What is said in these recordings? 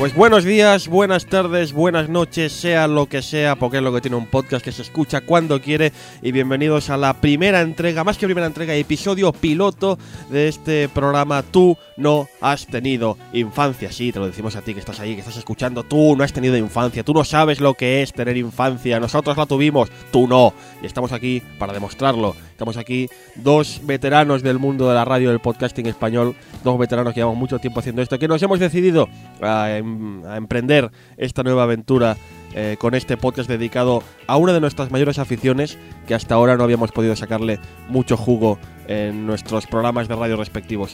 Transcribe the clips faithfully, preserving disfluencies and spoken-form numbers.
Pues buenos días, buenas tardes, buenas noches, sea lo que sea, porque es lo que tiene un podcast que se escucha cuando quiere. Y bienvenidos a la primera entrega, más que primera entrega, episodio piloto de este programa Tú no has tenido infancia. Sí, te lo decimos a ti que estás ahí, que estás escuchando. Tú no has tenido infancia, tú no sabes lo que es tener infancia. Nosotros la tuvimos, tú no. Y estamos aquí para demostrarlo. Estamos aquí dos veteranos del mundo de la radio y del podcasting español, dos veteranos que llevamos mucho tiempo haciendo esto, que nos hemos decidido a, em, a emprender esta nueva aventura eh, con este podcast dedicado a una de nuestras mayores aficiones, que hasta ahora no habíamos podido sacarle mucho jugo en nuestros programas de radio respectivos.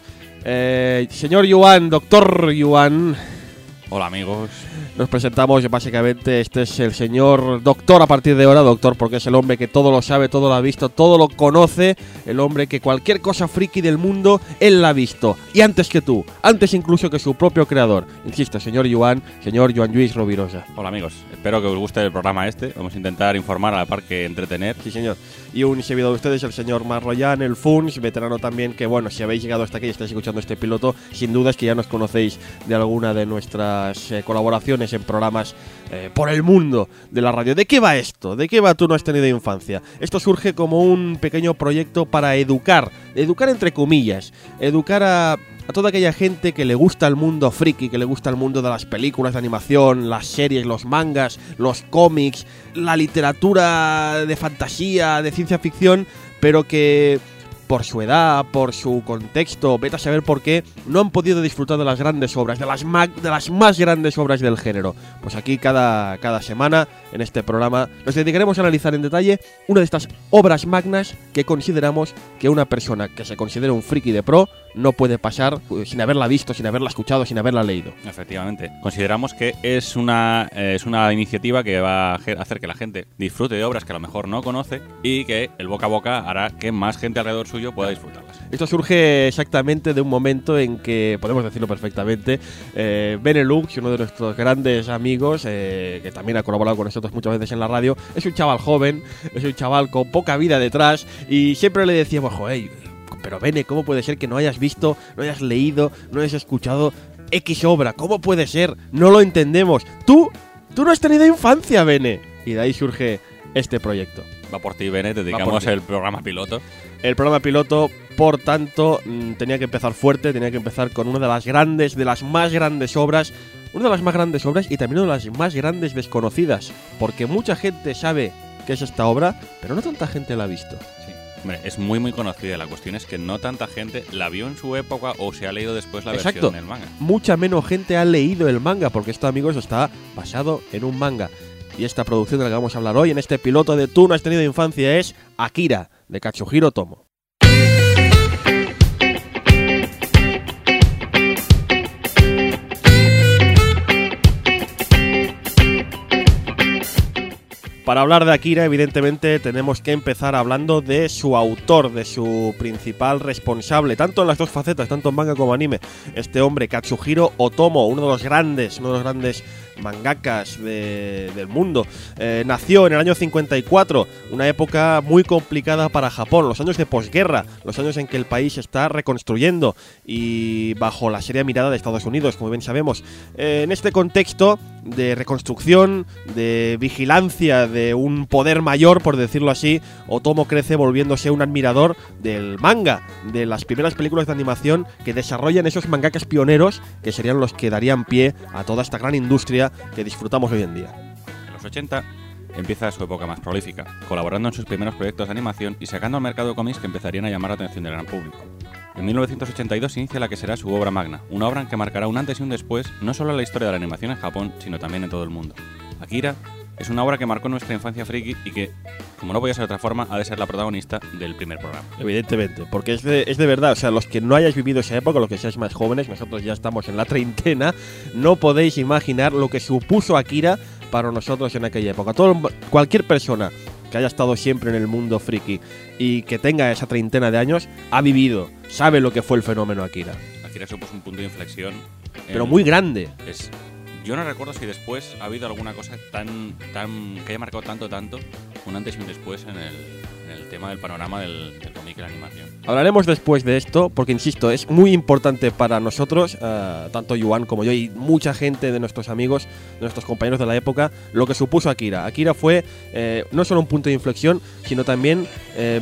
Eh, señor Yuan, doctor Yuan. Hola amigos. Nos presentamos, básicamente este es el señor doctor a partir de ahora, doctor porque es el hombre que todo lo sabe, todo lo ha visto, todo lo conoce, el hombre que cualquier cosa friki del mundo, él la ha visto, y antes que tú, antes incluso que su propio creador. Insisto, señor Yuan, señor Joan Lluís Rovirosa. Hola amigos, espero que os guste el programa este, vamos a intentar informar a la par que entretener. Sí señor, y un servidor de ustedes, el señor Marroyan, el Funs, veterano también, que bueno, si habéis llegado hasta aquí y estáis escuchando este piloto, sin duda es que ya nos conocéis de alguna de nuestras eh, colaboraciones en programas eh, por el mundo de la radio. ¿De qué va esto? ¿De qué va Tú no has tenido infancia? Esto surge como un pequeño proyecto para educar, educar entre comillas, educar a, a toda aquella gente que le gusta el mundo friki, que le gusta el mundo de las películas de animación, las series, los mangas, los cómics, la literatura de fantasía, de ciencia ficción, pero que por su edad, por su contexto, vete a saber por qué, no han podido disfrutar de las grandes obras, de las, ma- de las más grandes obras del género. Pues aquí cada, cada semana, en este programa, nos dedicaremos a analizar en detalle una de estas obras magnas que consideramos que una persona que se considere un friki de pro no puede pasar sin haberla visto, sin haberla escuchado, sin haberla leído. Efectivamente, consideramos que es una, eh, es una iniciativa que va a hacer que la gente disfrute de obras que a lo mejor no conoce y que el boca a boca hará que más gente alrededor suyo pueda disfrutarlas. Esto surge exactamente de un momento en que, podemos decirlo perfectamente, eh, Benelux, uno de nuestros grandes amigos, eh, que también ha colaborado con nosotros muchas veces en la radio, es un chaval joven, es un chaval con poca vida detrás, y siempre le decíamos, joder, pero Bene, ¿cómo puede ser que no hayas visto, no hayas leído, no hayas escuchado X obra? ¿Cómo puede ser? No lo entendemos. Tú, tú no has tenido infancia, Bene. Y de ahí surge este proyecto. Va por ti, Bene, te dedicamos el programa piloto. El programa piloto, por tanto, tenía que empezar fuerte, tenía que empezar con una de las grandes, de las más grandes obras, una de las más grandes obras y también una de las más grandes desconocidas, porque mucha gente sabe qué es esta obra, pero no tanta gente la ha visto. Sí. Hombre, es muy muy conocida, la cuestión es que no tanta gente la vio en su época o se ha leído después la Exacto. versión del manga. Mucha menos gente ha leído el manga, porque esto, amigos, está basado en un manga. Y esta producción de la que vamos a hablar hoy, en este piloto de Tú no has tenido infancia, es Akira, de Katsuhiro Otomo. Para hablar de Akira, evidentemente, tenemos que empezar hablando de su autor, de su principal responsable, tanto en las dos facetas, tanto en manga como anime. Este hombre, Katsuhiro Otomo, uno de los grandes, uno de los grandes mangakas de, del mundo. Eh, nació en el año cincuenta y cuatro, una época muy complicada para Japón, los años de posguerra, los años en que el país se está reconstruyendo y bajo la seria mirada de Estados Unidos, como bien sabemos. Eh, en este contexto de reconstrucción, de vigilancia, de un poder mayor, por decirlo así, Otomo crece volviéndose un admirador del manga, de las primeras películas de animación que desarrollan esos mangakas pioneros que serían los que darían pie a toda esta gran industria que disfrutamos hoy en día. En los ochenta empieza su época más prolífica, colaborando en sus primeros proyectos de animación y sacando al mercado cómics que empezarían a llamar la atención del gran público. En mil novecientos ochenta y dos inicia la que será su obra magna, una obra en que marcará un antes y un después, no solo en la historia de la animación en Japón, sino también en todo el mundo. Akira es una obra que marcó nuestra infancia friki y que, como no podía ser de otra forma, ha de ser la protagonista del primer programa. Evidentemente, porque es de, es de verdad, o sea, los que no hayáis vivido esa época, los que seáis más jóvenes, nosotros ya estamos en la treintena, no podéis imaginar lo que supuso Akira para nosotros en aquella época. Todo, cualquier persona que haya estado siempre en el mundo friki y que tenga esa treintena de años, ha vivido, sabe lo que fue el fenómeno Akira. Akira supuso un punto de inflexión. Pero muy grande. Es, yo no recuerdo si después ha habido alguna cosa tan, tan que haya marcado tanto, tanto, un antes y un después en el, en el tema del panorama del, del cómic y la animación. Hablaremos después de esto, porque insisto, es muy importante para nosotros, uh, tanto Yuan como yo y mucha gente de nuestros amigos, de nuestros compañeros de la época, lo que supuso Akira. Akira fue eh, no solo un punto de inflexión, sino también eh,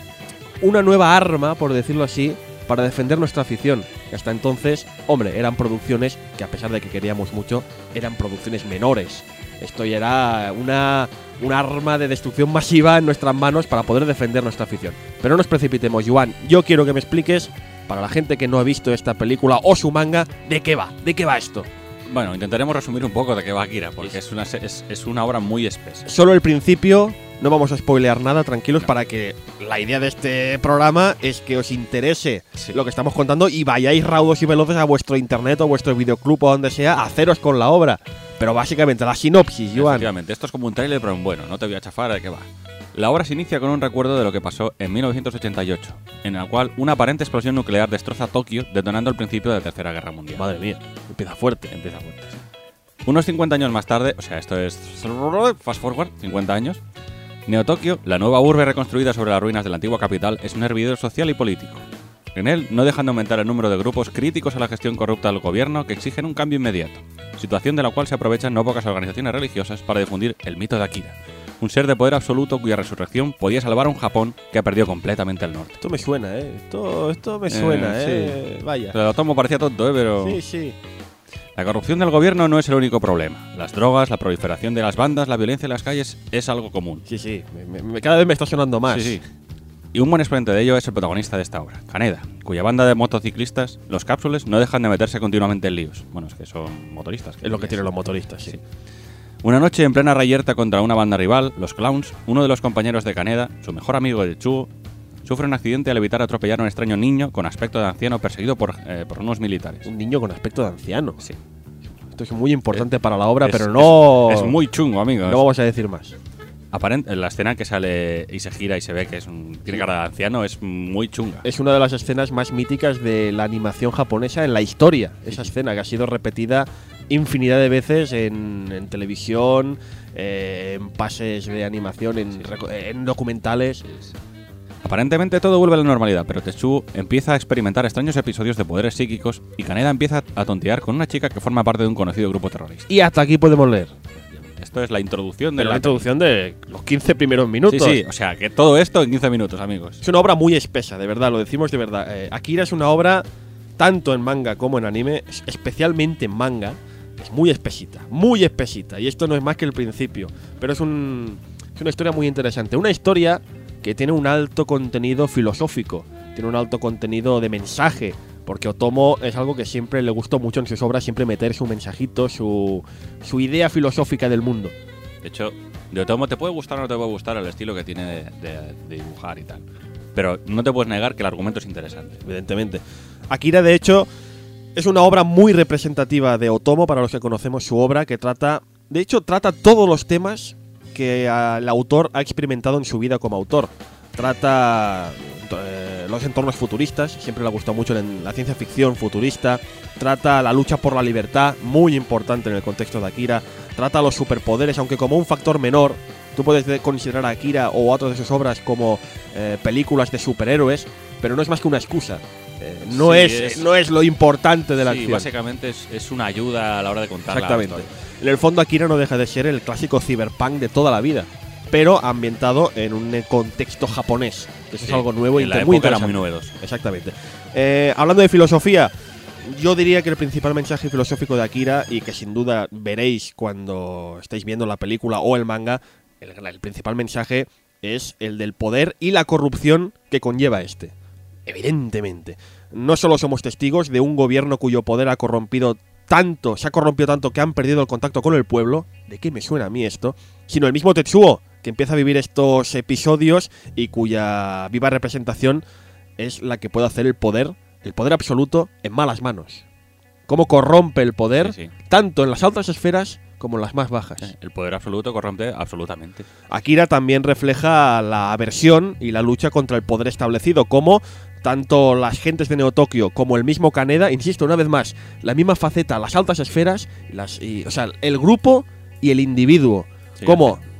una nueva arma, por decirlo así, para defender nuestra afición. Hasta entonces, hombre, eran producciones que, a pesar de que queríamos mucho, eran producciones menores. Esto ya era una, una arma de destrucción masiva en nuestras manos para poder defender nuestra afición. Pero no nos precipitemos, Yuan. Yo quiero que me expliques, para la gente que no ha visto esta película o su manga, ¿de qué va? ¿De qué va esto? Bueno, intentaremos resumir un poco de qué va Akira, porque es una, es, es una obra muy espesa. Solo el principio, no vamos a spoilear nada, tranquilos, no. Para que la idea de este programa es que os interese sí. lo que estamos contando y vayáis raudos y veloces a vuestro internet o vuestro videoclub o donde sea a haceros con la obra. Pero básicamente la sinopsis, Yuan. Efectivamente, esto es como un tráiler, pero bueno, no te voy a chafar de qué va. La obra se inicia con un recuerdo de lo que pasó en mil novecientos ochenta y ocho, en la cual una aparente explosión nuclear destroza Tokio, detonando el principio de la Tercera Guerra Mundial. Madre mía, empieza fuerte. Empieza fuerte, sí. Unos cincuenta años más tarde, o sea, esto es fast forward, cincuenta años, Neo Tokio, la nueva urbe reconstruida sobre las ruinas de la antigua capital, es un hervidero social y político. En él no dejan de aumentar el número de grupos críticos a la gestión corrupta del gobierno que exigen un cambio inmediato, situación de la cual se aprovechan no pocas organizaciones religiosas para difundir el mito de Akira, un ser de poder absoluto cuya resurrección podía salvar a un Japón que ha perdido completamente el norte. Esto me suena, ¿eh? Esto, esto me suena, ¿eh? ¿eh? Sí. Vaya. Lo tomo parecía tonto, ¿eh? Pero... Sí, sí. La corrupción del gobierno no es el único problema. Las drogas, la proliferación de las bandas, la violencia en las calles es algo común. Sí, sí. Me, me, cada vez me está sonando más. Sí, sí. Y un buen exponente de ello es el protagonista de esta obra, Kaneda, cuya banda de motociclistas, los cápsules, no dejan de meterse continuamente en líos. Bueno, es que son motoristas. Que es lo que tienen los motoristas, sí. sí. Una noche en plena reyerta contra una banda rival, los Clowns, uno de los compañeros de Kaneda, su mejor amigo Tetsuo, sufre un accidente al evitar atropellar a un extraño niño con aspecto de anciano perseguido por, eh, por unos militares. Un niño con aspecto de anciano. Sí. Esto es muy importante es, para la obra, es, pero no... Es, es muy chungo, amigos. No vamos a decir más. Aparente, la escena que sale y se gira y se ve que es un, tiene cara de anciano es muy chunga. Es una de las escenas más míticas de la animación japonesa en la historia. Esa escena que ha sido repetida infinidad de veces en, en televisión, eh, en pases de animación, en, en documentales. Aparentemente todo vuelve a la normalidad, pero Tetsuo empieza a experimentar extraños episodios de poderes psíquicos y Kaneda empieza a tontear con una chica que forma parte de un conocido grupo terrorista. Y hasta aquí podemos leer. Esto es la introducción de Pero la, la introducción de los quince primeros minutos. Sí, sí, o sea, que todo esto en quince minutos, amigos. Es una obra muy espesa, de verdad, lo decimos de verdad. Eh, Akira es una obra, tanto en manga como en anime, especialmente en manga, es muy espesita, muy espesita. Y esto no es más que el principio, pero es, un, es una historia muy interesante. Una historia que tiene un alto contenido filosófico, tiene un alto contenido de mensaje, porque Otomo es algo que siempre le gustó mucho en sus obras, siempre meter su mensajito, su, su idea filosófica del mundo. De hecho, de Otomo te puede gustar o no te puede gustar el estilo que tiene de, de, de dibujar y tal, pero no te puedes negar que el argumento es interesante. Evidentemente. Akira, de hecho, es una obra muy representativa de Otomo para los que conocemos su obra, que trata, de hecho, trata todos los temas que el autor ha experimentado en su vida como autor. Trata eh, los entornos futuristas, siempre le ha gustado mucho la ciencia ficción futurista. Trata la lucha por la libertad, muy importante en el contexto de Akira. Trata los superpoderes, aunque como un factor menor. Tú puedes considerar a Akira o a otras de sus obras como eh, películas de superhéroes, pero no es más que una excusa. Eh, no, sí, es, es, no es lo importante de la sí, acción. Básicamente es, es una ayuda a la hora de contar. Exactamente. En el fondo, Akira no deja de ser el clásico cyberpunk de toda la vida, pero ambientado en un contexto japonés. Eso sí, es algo nuevo y muy interesante. Era muy novedoso. Exactamente. Eh, hablando de filosofía, yo diría que el principal mensaje filosófico de Akira, y que sin duda veréis cuando estéis viendo la película o el manga, el, el principal mensaje es el del poder y la corrupción que conlleva este. Evidentemente. No solo somos testigos de un gobierno cuyo poder ha corrompido tanto, se ha corrompido tanto que han perdido el contacto con el pueblo, ¿de qué me suena a mí esto? Sino el mismo Tetsuo, que empieza a vivir estos episodios y cuya viva representación es la que puede hacer el poder, el poder absoluto, en malas manos. Cómo corrompe el poder, sí, sí. tanto en las altas esferas como en las más bajas. El poder absoluto corrompe absolutamente. Akira también refleja la aversión y la lucha contra el poder establecido, como tanto las gentes de Neo Tokio como el mismo Kaneda, insisto una vez más, la misma faceta, las altas esferas, las, y, o sea, el grupo y el individuo. Sí, como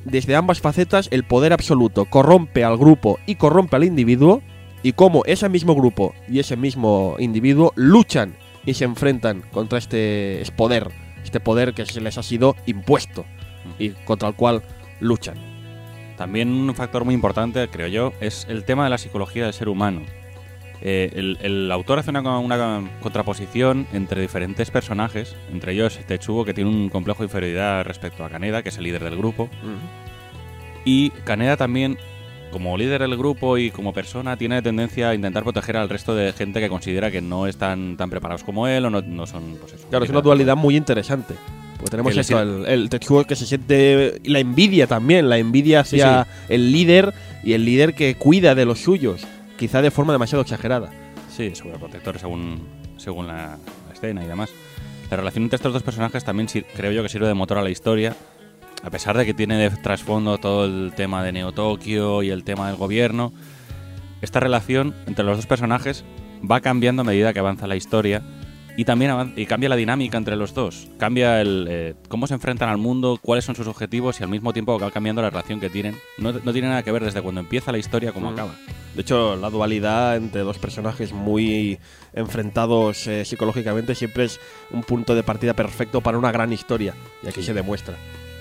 desde ambas facetas el poder absoluto corrompe al grupo y corrompe al individuo, y cómo ese mismo grupo y ese mismo individuo luchan y se enfrentan contra este poder, este poder que se les ha sido impuesto y contra el cual luchan. También un factor muy importante, creo yo, es el tema de la psicología del ser humano. Eh, el, el autor hace una, una contraposición entre diferentes personajes, entre ellos Tetsuo, que tiene un complejo de inferioridad respecto a Kaneda, que es el líder del grupo. Uh-huh. Y Kaneda también, como líder del grupo y como persona, tiene tendencia a intentar proteger al resto de gente que considera que no están tan preparados como él o no, no son... Pues eso, claro, es una dualidad muy interesante. Porque tenemos el, esto, el, el Tetsuo que se siente... La envidia también, la envidia hacia sí, sí. el líder y el líder que cuida de los suyos, quizá de forma demasiado exagerada. Sí, sobreprotector según, según la, la escena y demás. La relación entre estos dos personajes también creo yo que sirve de motor a la historia, a pesar de que tiene de trasfondo todo el tema de Neo Tokio y el tema del gobierno. Esta relación entre los dos personajes va cambiando a medida que avanza la historia y también avanza, y cambia la dinámica entre los dos. Cambia el eh, cómo se enfrentan al mundo, cuáles son sus objetivos y al mismo tiempo va cambiando la relación que tienen. No, no tiene nada que ver desde cuando empieza la historia como mm. acaba. De hecho, la dualidad entre dos personajes muy enfrentados eh, psicológicamente siempre es un punto de partida perfecto para una gran historia. Y aquí sí. se demuestra.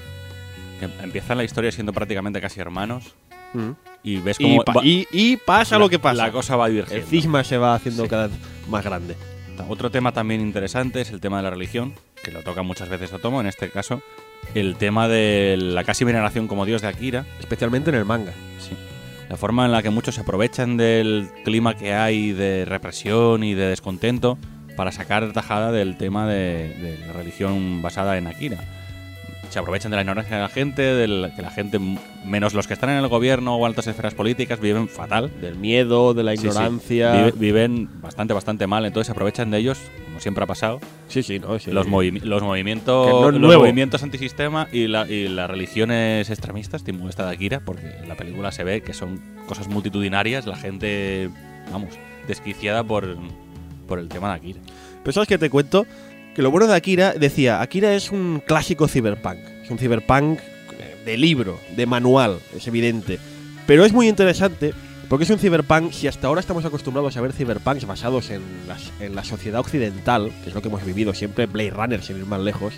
Que empieza la historia siendo prácticamente casi hermanos. Mm. Y ves cómo... Y, pa va, y, y pasa la, lo que pasa. La cosa va divergiendo. El cisma se va haciendo sí. cada vez más grande. Otro tema también interesante es el tema de la religión, que lo toca muchas veces Otomo, en este caso. El tema de la casi veneración como dios de Akira. Especialmente en el manga. Sí. La forma en la que muchos se aprovechan del clima que hay de represión y de descontento para sacar tajada del tema de, de la religión basada en Akira. Se aprovechan de la ignorancia de la gente, de que la gente, menos los que están en el gobierno o altas esferas políticas, viven fatal. Del miedo, de la ignorancia. Sí, sí. Vive, viven bastante, bastante mal. Entonces se aprovechan de ellos, como siempre ha pasado. Sí, sí, no. Sí. Los, movi los, movimientos, no los movimientos antisistema y, la, y las religiones extremistas, tipo esta de Akira, porque en la película se ve que son cosas multitudinarias, la gente, vamos, desquiciada por, por el tema de Akira. Pero ¿sabes qué te cuento? Que lo bueno de Akira, decía, Akira es un clásico cyberpunk. Es un cyberpunk de libro, de manual, es evidente. Pero es muy interesante porque es un cyberpunk, si hasta ahora estamos acostumbrados a ver cyberpunks basados en, las, en la sociedad occidental, que es lo que hemos vivido siempre, Blade Runner, sin ir más lejos,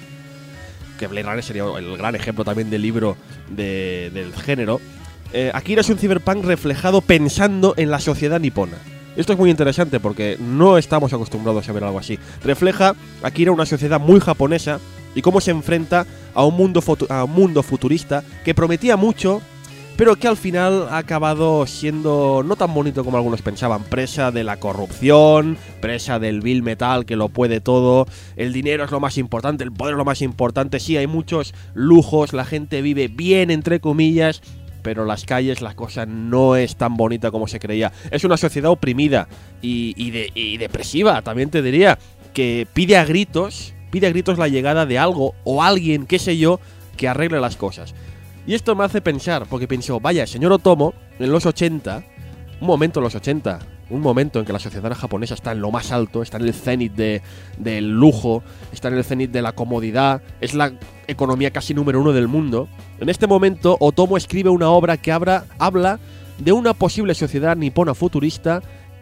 que Blade Runner sería el gran ejemplo también del libro de, del género, eh, Akira es un cyberpunk reflejado pensando en la sociedad nipona. Esto es muy interesante porque no estamos acostumbrados a ver algo así. Refleja Akira una sociedad muy japonesa y cómo se enfrenta a un mundo, a un mundo futurista que prometía mucho, pero que al final ha acabado siendo no tan bonito como algunos pensaban. Presa de la corrupción, presa del Bill Metal que lo puede todo, el dinero es lo más importante, el poder es lo más importante. Sí, hay muchos lujos, la gente vive bien, entre comillas, pero las calles la cosa no es tan bonita como se creía. Es una sociedad oprimida y, y, de, y depresiva, también te diría, que pide a gritos, pide a gritos la llegada de algo o alguien, qué sé yo, que arregle las cosas. Y esto me hace pensar, porque pienso, vaya, el señor Otomo, en los ochenta, un momento en los ochenta, un momento en que la sociedad japonesa está en lo más alto, está en el cenit de, del lujo, está en el cenit de la comodidad, es la economía casi número uno del mundo. En este momento, Otomo escribe una obra que habla, habla de una posible sociedad nipona futurista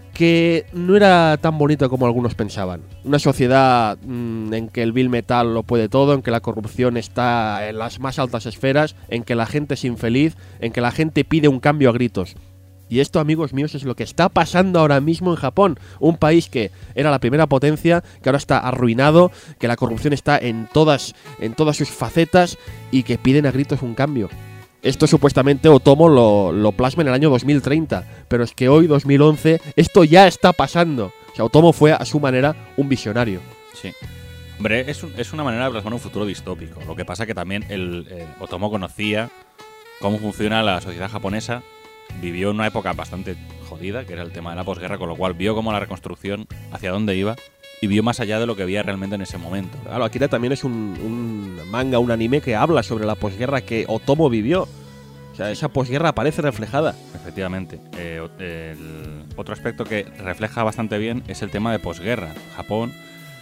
que no era tan bonita como algunos pensaban. Una sociedad mmm, en que el Bill Metal lo puede todo, en que la corrupción está en las más altas esferas, en que la gente es infeliz, en que la gente pide un cambio a gritos. Y esto, amigos míos, es lo que está pasando ahora mismo en Japón. Un país que era la primera potencia, que ahora está arruinado, que la corrupción está en todas, en todas sus facetas y que piden a gritos un cambio. Esto supuestamente Otomo lo, lo plasma en el año dos mil treinta, pero es que hoy, dos mil once, esto ya está pasando. O sea, Otomo fue a su manera un visionario. Sí. Hombre, es, un, es una manera de plasmar un futuro distópico. Lo que pasa que también el, el Otomo conocía cómo funciona la sociedad japonesa. Vivió en una época bastante jodida, que era el tema de la posguerra, con lo cual vio cómo la reconstrucción hacia dónde iba y vio más allá de lo que veía realmente en ese momento. Claro, Akira también es un, un manga, un anime que habla sobre la posguerra que Otomo vivió. O sea, esa posguerra aparece reflejada. Efectivamente. Eh, el otro aspecto que refleja bastante bien es el tema de posguerra. Japón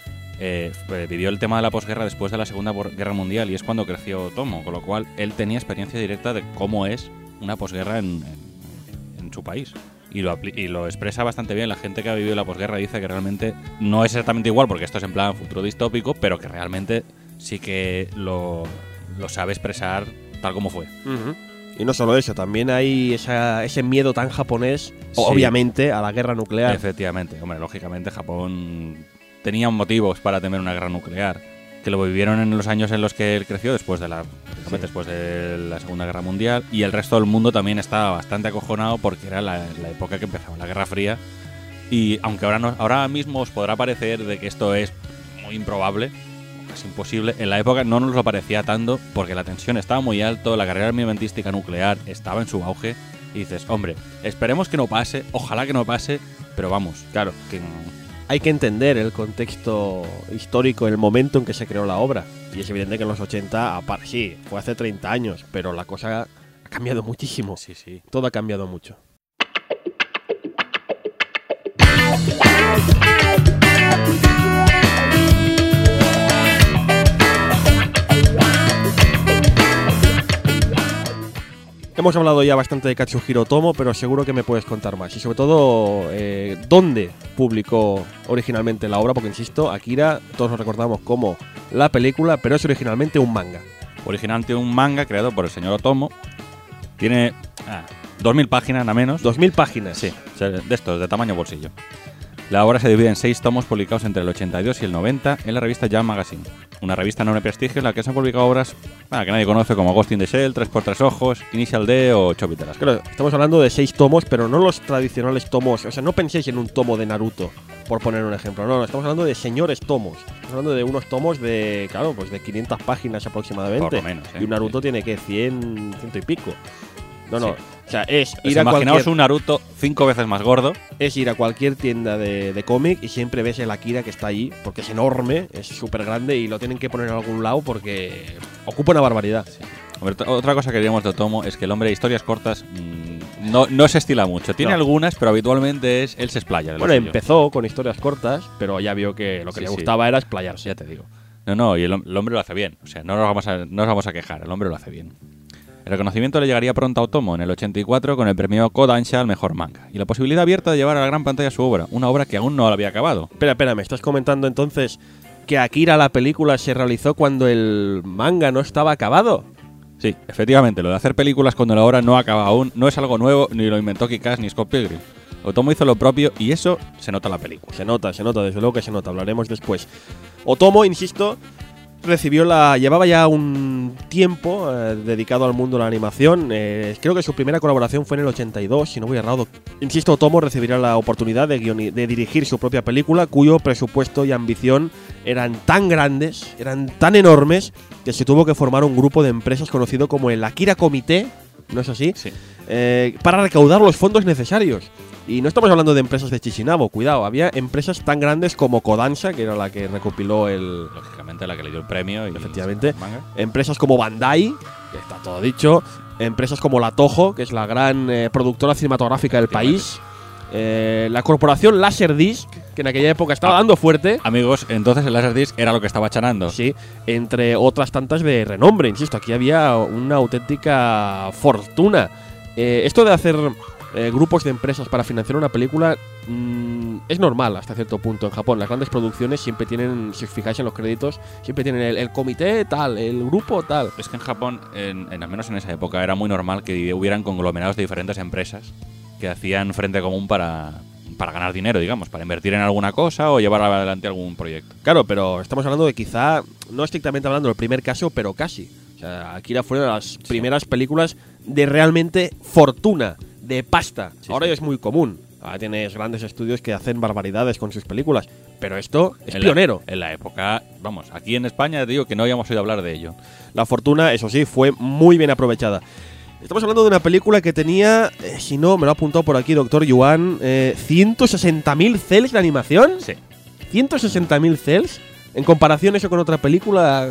eh, vivió el tema de la posguerra después de la Segunda Guerra Mundial y es cuando creció Otomo, con lo cual él tenía experiencia directa de cómo es una posguerra en, en, en su país. Y lo, y lo expresa bastante bien. La gente que ha vivido la posguerra dice que realmente no es exactamente igual, porque esto es en plan futuro distópico, pero que realmente sí que lo, lo sabe expresar tal como fue. Uh-huh. Y no solo eso, también hay esa, ese miedo tan japonés, sí, obviamente, a la guerra nuclear. Efectivamente, hombre, lógicamente Japón tenía motivos para temer una guerra nuclear, que lo vivieron en los años en los que él creció, después de la, sí. después de la Segunda Guerra Mundial, y el resto del mundo también estaba bastante acojonado porque era la, la época que empezaba la Guerra Fría. Y aunque ahora, no, ahora mismo os podrá parecer de que esto es muy improbable, casi imposible, en la época no nos lo parecía tanto porque la tensión estaba muy alto, la carrera armamentística nuclear estaba en su auge, y dices, hombre, esperemos que no pase, ojalá que no pase, pero vamos, claro, que no. Hay que entender el contexto histórico, el momento en que se creó la obra. Y es evidente que en los ochenta, sí, fue hace treinta años, pero la cosa ha cambiado muchísimo. Sí, sí. Todo ha cambiado mucho. Hemos hablado ya bastante de Katsuhiro Otomo, pero seguro que me puedes contar más. Y sobre todo, eh, ¿dónde publicó originalmente la obra? Porque, insisto, Akira, todos lo recordamos como la película, pero es originalmente un manga. Originalmente un manga creado por el señor Otomo. Tiene ah, dos mil páginas, a menos. ¿Dos mil páginas? Sí, de estos, de tamaño bolsillo. La obra se divide en seis tomos publicados entre el ochenta y dos y el noventa en la revista Jump Magazine, una revista enorme prestigio en la que se han publicado obras ah, que nadie conoce como Ghost in the Shell, tres por tres ojos, Initial D o Chobiteras. Claro, estamos hablando de seis tomos, pero no los tradicionales tomos. O sea, no penséis en un tomo de Naruto, por poner un ejemplo. No, no, estamos hablando de señores tomos. Estamos hablando de unos tomos de, claro, pues de quinientas páginas aproximadamente. Por lo menos, ¿eh? Y un Naruto sí. tiene que cien, ciento y pico. No, no. Sí. O sea, es ir pues a imaginaos cualquier, un Naruto cinco veces más gordo. Es ir a cualquier tienda de, de cómic y siempre ves el Akira que está ahí, porque es enorme, es súper grande y lo tienen que poner en algún lado porque ocupa una barbaridad. Sí. Otra cosa que diríamos de Otomo es que el hombre de historias cortas mmm, no, no se estila mucho. Tiene no. algunas, pero habitualmente es él se explaya. Bueno, empezó con historias cortas, pero ya vio que lo que sí, le gustaba sí. era explayarse. Ya te digo. No, no, y el, el hombre lo hace bien. O sea, no nos, vamos a, no nos vamos a quejar, el hombre lo hace bien. El reconocimiento le llegaría pronto a Otomo en el ochenta y cuatro con el premio Kodansha al mejor manga y la posibilidad abierta de llevar a la gran pantalla su obra, una obra que aún no la había acabado. Espera, espera, ¿me estás comentando entonces que Akira, la película, se realizó cuando el manga no estaba acabado? Sí, efectivamente, lo de hacer películas cuando la obra no acaba aún no es algo nuevo, ni lo inventó Kick-Ass ni Scott Pilgrim. Otomo hizo lo propio y eso se nota en la película. Se nota, se nota, desde luego que se nota, hablaremos después. Otomo, insisto, recibió la llevaba ya un tiempo eh, dedicado al mundo de la animación. Eh, creo que su primera colaboración fue en el ochenta y dos, si no voy errado. Insisto, Otomo recibirá la oportunidad de, guioni- de dirigir su propia película, cuyo presupuesto y ambición eran tan grandes, eran tan enormes, que se tuvo que formar un grupo de empresas conocido como el Akira Comité, ¿no es así? Sí. Eh, para recaudar los fondos necesarios. Y no estamos hablando de empresas de Chichinabo, cuidado, había empresas tan grandes como Kodansha, que era la que recopiló el... Lógicamente la que le dio el premio. Y efectivamente. El manga. Empresas como Bandai, que está todo dicho. Empresas como la Toho, que es la gran eh, productora cinematográfica del país. Eh, la corporación Laserdisc, que en aquella época estaba ah, dando fuerte. Amigos, entonces el Laserdisc era lo que estaba chanando. Sí, entre otras tantas de renombre, insisto, aquí había una auténtica fortuna. Eh, esto de hacer... Eh, grupos de empresas para financiar una película mmm, es normal hasta cierto punto en Japón. Las grandes producciones siempre tienen, si os fijáis en los créditos, siempre tienen el, el comité tal, el grupo tal. Es que en Japón, en, en, al menos en esa época, era muy normal que hubieran conglomerados de diferentes empresas que hacían frente común para, para ganar dinero, digamos, para invertir en alguna cosa o llevar adelante algún proyecto. Claro, pero estamos hablando de quizá, no estrictamente hablando del primer caso, pero casi. O sea, Akira fue una de las sí. primeras películas de realmente fortuna, de pasta. Sí, Ahora sí. ya es muy común. Ahora tienes grandes estudios que hacen barbaridades con sus películas. Pero esto es en pionero. La, en la época, vamos, aquí en España te digo que no habíamos oído hablar de ello. La fortuna, eso sí, fue muy bien aprovechada. Estamos hablando de una película que tenía, eh, si no, me lo ha apuntado por aquí doctor Yuan, eh, ciento sesenta mil cels de animación. Sí. ciento sesenta mil cels. En comparación eso con otra película...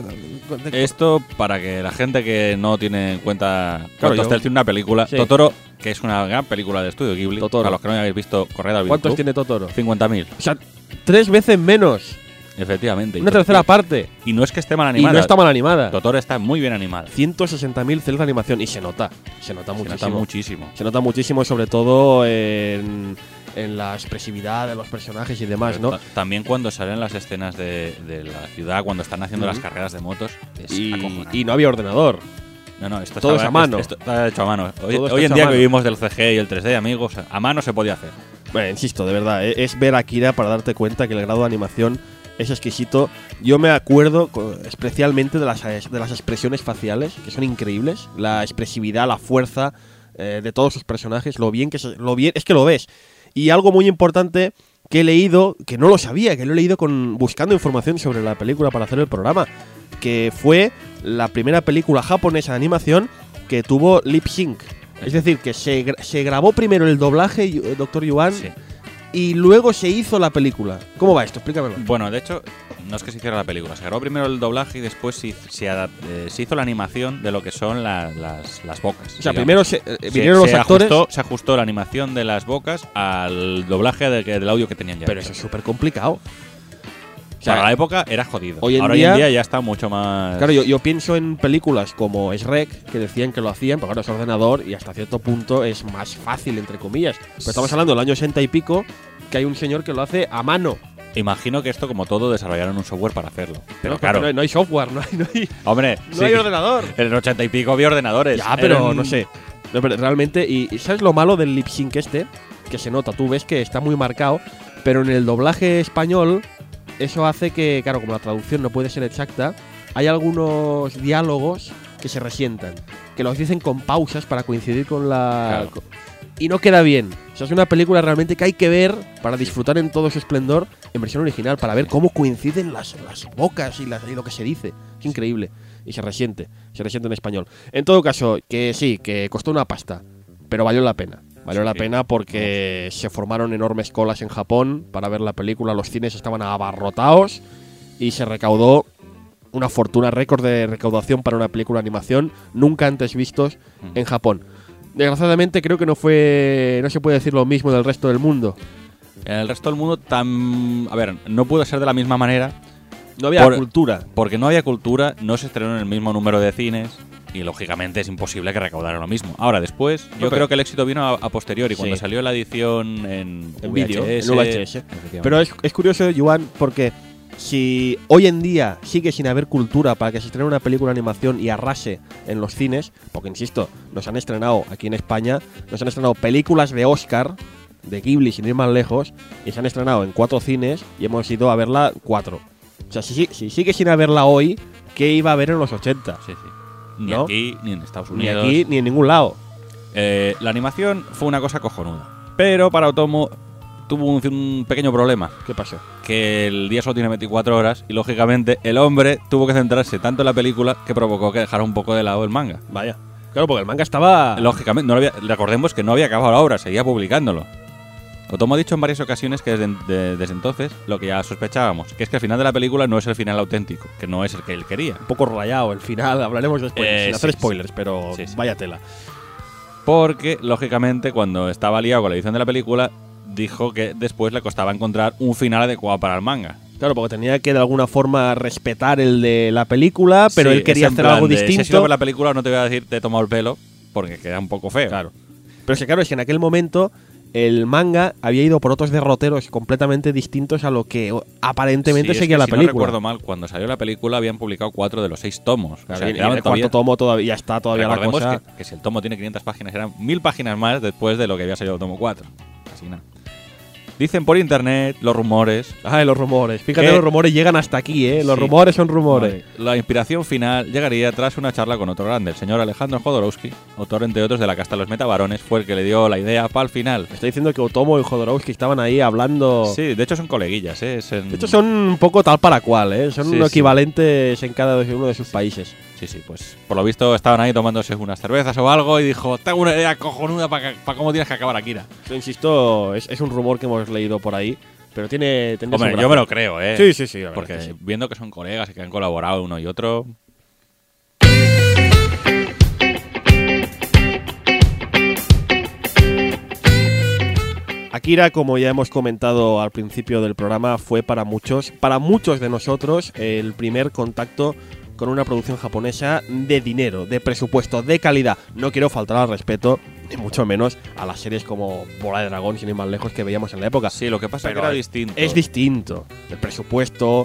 Esto para que la gente que no tiene en cuenta claro, cuántos cels tiene una película, sí. Totoro, que es una gran película de estudio Ghibli, Totoro. a los que no hayáis visto, corred al ¿Cuántos tiene Totoro? cincuenta mil. O sea, tres veces menos. Efectivamente. Una tercera parte. Y no es que esté mal Y animada. no está mal animada. Totoro está muy bien animada. ciento sesenta mil celos de animación. Y se nota. Se nota Se muchísimo. nota muchísimo. Se nota muchísimo, sobre todo en, en la expresividad de los personajes y demás, ¿no? Ta- También cuando salen las escenas de, de la ciudad, cuando están haciendo Ujú. las carreras de motos, es Y, acojonante. y no había ordenador. No, no, esto todo está, es a mano. Esto, esto está hecho a mano. Hoy, Todo está hoy en hecho a día mano. que vivimos del C G y el tres D, amigos, a mano se podía hacer. Bueno, insisto, de verdad, eh, es ver a Akira para darte cuenta que el grado de animación es exquisito. Yo me acuerdo co- especialmente de las, de las expresiones faciales, que son increíbles. La expresividad, la fuerza eh, de todos sus personajes, lo bien que se- lo bien es que lo ves. Y algo muy importante que he leído, que no lo sabía, que lo he leído con, buscando información sobre la película para hacer el programa, que fue la primera película japonesa de animación que tuvo lip sync. Es decir, que se, gra- se grabó primero el doblaje, eh, doctor Yuan, Sí. y luego se hizo la película. ¿Cómo va esto? Explícamelo. Bueno, de hecho, no es que se hiciera la película. Se grabó primero el doblaje y después se, se, adap- eh, se hizo la animación de lo que son la- las, las bocas. O sea, digamos. primero se, eh, Se- vinieron los se actores, Ajustó, se ajustó la animación de las bocas al doblaje de que- del audio que tenían ya. pero eso es súper complicado. O Para la sea, época era jodido. hoy en Ahora día- hoy en día ya está mucho más. claro, yo, yo pienso en películas como Shrek, que decían que lo hacían, pero claro, es ordenador y hasta cierto punto es más fácil, entre comillas. Pero estamos hablando del año ochenta y pico, que hay un señor que lo hace a mano. Imagino que esto, como todo, desarrollaron un software para hacerlo. Pero ¿no? Porque claro, no hay, no hay software, no hay, no hay, hombre, no sí, hay ordenador. en el ochenta y pico había ordenadores. Ya, pero Eran- no sé. No, pero realmente, y, y ¿sabes lo malo del lip sync este? Que se nota, tú ves que está muy marcado, pero en el doblaje español, eso hace que, claro, como la traducción no puede ser exacta, hay algunos diálogos que se resientan, que los dicen con pausas para coincidir con la. Claro. co- Y no queda bien. O sea, es una película realmente que hay que ver para disfrutar en todo su esplendor en versión original, para ver cómo coinciden las, las bocas y, las- y lo que se dice. Es increíble. Y se resiente. Se resiente en español. En todo caso, que sí, que costó una pasta, pero valió la pena. Valió Sí, la sí. pena porque se formaron enormes colas en Japón para ver la película. Los cines estaban abarrotados y se recaudó una fortuna, récord de recaudación para una película de animación nunca antes vistos Mm. en Japón. Desgraciadamente creo que no fue, no se puede decir lo mismo del resto del mundo. En el resto del mundo, tan. A ver, no pudo ser de la misma manera No había Por- cultura. porque no había cultura, no se estrenó en el mismo número de cines y lógicamente es imposible que recaudaran lo mismo. Ahora, después, yo pero- creo que el éxito vino a, a posteriori, cuando Sí. salió la edición en, En V H S, vídeo, en V H S. efectivamente. Pero es, es curioso, Yuan, porque si hoy en día sigue sin haber cultura para que se estrene una película de animación y arrase en los cines, porque insisto, nos han estrenado aquí en España, nos han estrenado películas de Oscar, de Ghibli sin ir más lejos, y se han estrenado en cuatro cines y hemos ido a verla cuatro. O sea, si, si sigue sin haberla hoy, ¿qué iba a ver en los ochenta? Sí, sí. Ni ¿No? aquí, ni en Estados Ni Unidos. aquí ni en ningún lado. Eh, la animación fue una cosa cojonuda. Pero para Otomo tuvo un, un pequeño problema. ¿Qué pasó? Que el día solo tiene veinticuatro horas y lógicamente el hombre tuvo que centrarse tanto en la película que provocó que dejara un poco de lado el manga. Vaya. Claro, porque el manga estaba. Lógicamente, no lo había- recordemos que no había acabado la obra, seguía publicándolo. Otomo ha dicho en varias ocasiones que desde, de- desde entonces lo que ya sospechábamos, que es que el final de la película no es el final auténtico, que no es el que él quería. un poco rayado el final, hablaremos después, Eh, sin sí, hacer sí. spoilers, pero Sí, sí. vaya tela. Porque, lógicamente, cuando estaba liado con la edición de la película, dijo que después le costaba encontrar un final adecuado para el manga. Claro, porque tenía que de alguna forma respetar el de la película, pero Sí, él quería es en hacer plan algo de, Si has ido a distinto. ver la película, no te voy a decir te he tomado el pelo, porque queda un poco feo. Claro. Pero es que claro, es que en aquel momento el manga había ido por otros derroteros completamente distintos a lo que o, aparentemente Sí, es seguía que la si película. no recuerdo mal, cuando salió la película habían publicado cuatro de los seis tomos. Claro, o sea, y- y quedaban en el todavía- cuarto tomo todavía está todavía la Recordemos cosa. que, que si el tomo tiene quinientas páginas, eran mil páginas más después de lo que había salido el tomo cuatro. Casi nada. Dicen por internet los rumores. Ay, los rumores. Fíjate, ¿Qué? los rumores llegan hasta aquí, ¿eh? Los Sí. rumores son rumores. La inspiración final llegaría tras una charla con otro grande, el señor Alejandro Jodorowsky, autor entre otros de La Casta de los Metabarones, fue el que le dio la idea para el final. Me está diciendo que Otomo y Jodorowsky estaban ahí hablando. Sí, de hecho son coleguillas, ¿eh? Es en- De hecho, son un poco tal para cual, ¿eh? Son Sí, unos sí. equivalentes en cada uno de sus países. Sí, sí, pues por lo visto estaban ahí tomándose unas cervezas o algo y dijo, tengo una idea cojonuda para cómo tienes que acabar Akira. Yo insisto, es, es un rumor que hemos leído por ahí, pero tiene. tiene su Hombre, gracia. yo me lo creo, ¿eh? Sí, sí, sí. la verdad Porque que sí. viendo que son colegas y que han colaborado uno y otro. Akira, como ya hemos comentado al principio del programa, fue para muchos, para muchos de nosotros, el primer contacto con una producción japonesa de dinero, de presupuesto, de calidad. No quiero faltar al respeto, ni mucho menos a las series como Bola de Dragón, sin ir más lejos, que veíamos en la época. Sí, lo que pasa es que Pero era es- distinto. Es distinto. El presupuesto,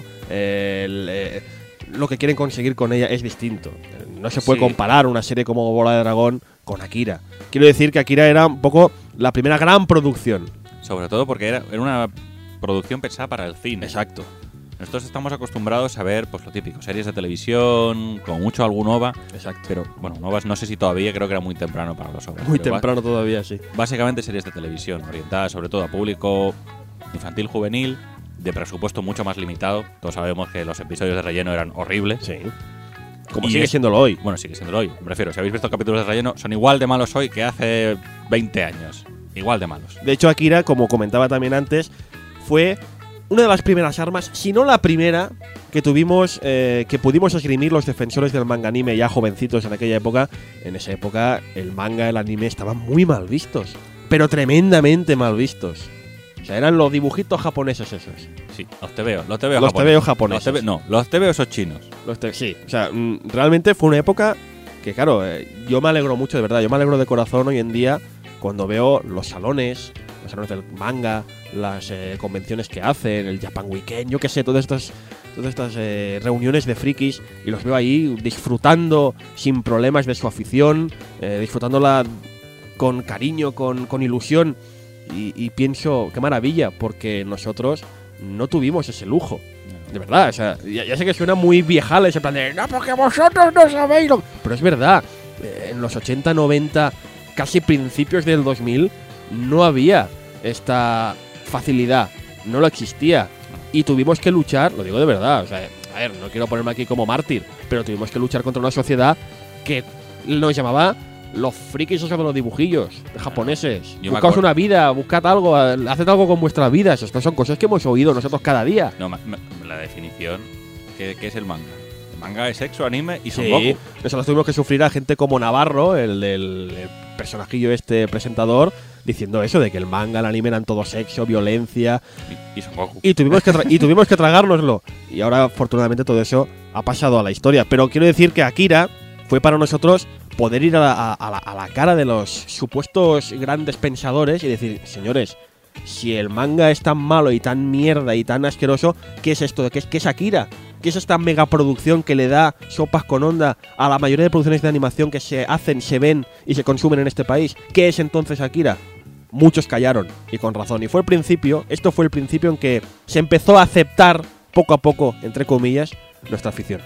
el, eh, lo que quieren conseguir con ella es distinto. No se puede Sí. comparar una serie como Bola de Dragón con Akira. Quiero decir que Akira era un poco la primera gran producción. Sobre todo porque era, era una producción pensada para el cine. Exacto. Nosotros estamos acostumbrados a ver pues lo típico, series de televisión, como mucho algún OVA, Exacto. pero bueno, OVAs no sé si todavía, creo que era muy temprano para los OVAs. Muy pero ba- temprano todavía, sí. Básicamente series de televisión, orientadas sobre todo a público infantil, juvenil, de presupuesto mucho más limitado. Todos sabemos que los episodios de relleno eran horribles. Sí. Como Y sigue es- siéndolo hoy. Bueno, sigue siendo hoy. Me refiero, si habéis visto capítulos de relleno, son igual de malos hoy que hace veinte años. Igual de malos. De hecho, Akira, como comentaba también antes, fue una de las primeras armas, si no la primera, que tuvimos, eh, que pudimos esgrimir los defensores del manga anime ya jovencitos en aquella época. En esa época, el manga, el anime estaban muy mal vistos, pero tremendamente mal vistos. O sea, eran los dibujitos japoneses esos. Sí, los te veo, los te veo Los japoneses. tebeos japoneses. Los te ve- no, los te veo esos chinos. Los te- sí, o sea, mm, realmente fue una época que, claro, eh, yo me alegro mucho, de verdad, yo me alegro de corazón hoy en día cuando veo los salones, los salones del manga, las eh, convenciones que hacen, el Japan Weekend, yo qué sé, todas estas, todas estas eh, reuniones de frikis y los veo ahí disfrutando sin problemas de su afición, eh, disfrutándola con cariño, con, con ilusión y, y pienso, qué maravilla, porque nosotros no tuvimos ese lujo. De verdad, o sea, ya, ya sé que suena muy viejales, en plan de, no, porque vosotros no sabéis lo... Pero es verdad, eh, en los ochenta, noventa, casi principios del dos mil, no había esta facilidad, no lo existía. Y tuvimos que luchar, lo digo de verdad, o sea, a ver, no quiero ponerme aquí como mártir, pero tuvimos que luchar contra una sociedad que nos llamaba los frikis esos de los dibujillos de japoneses. Yo me Buscaos acuerdo. una vida, buscad algo, haced algo con vuestras vidas. Estas son cosas que hemos oído nosotros cada día. No, ma- ma- la definición, ¿qué, qué es el manga? El manga es sexo, anime y Son Sí, Goku. nosotros tuvimos que sufrir a gente como Navarro, el del el personajillo este presentador, diciendo eso, de que el manga, el anime eran todo sexo, violencia, Y, y Son Goku. y tuvimos que tra- y tuvimos que tragárnoslo. Y ahora, afortunadamente, todo eso ha pasado a la historia. Pero quiero decir que Akira fue para nosotros poder ir a la, a- a la- a la cara de los supuestos grandes pensadores y decir, señores, si el manga es tan malo y tan mierda y tan asqueroso, ¿qué es esto? ¿Qué es, qué es Akira? ¿Qué es esta megaproducción que le da sopas con onda a la mayoría de producciones de animación que se hacen, se ven y se consumen en este país? ¿Qué es entonces Akira? Muchos callaron, y con razón. Y fue el principio, esto fue el principio en que se empezó a aceptar, poco a poco, entre comillas, nuestra afición.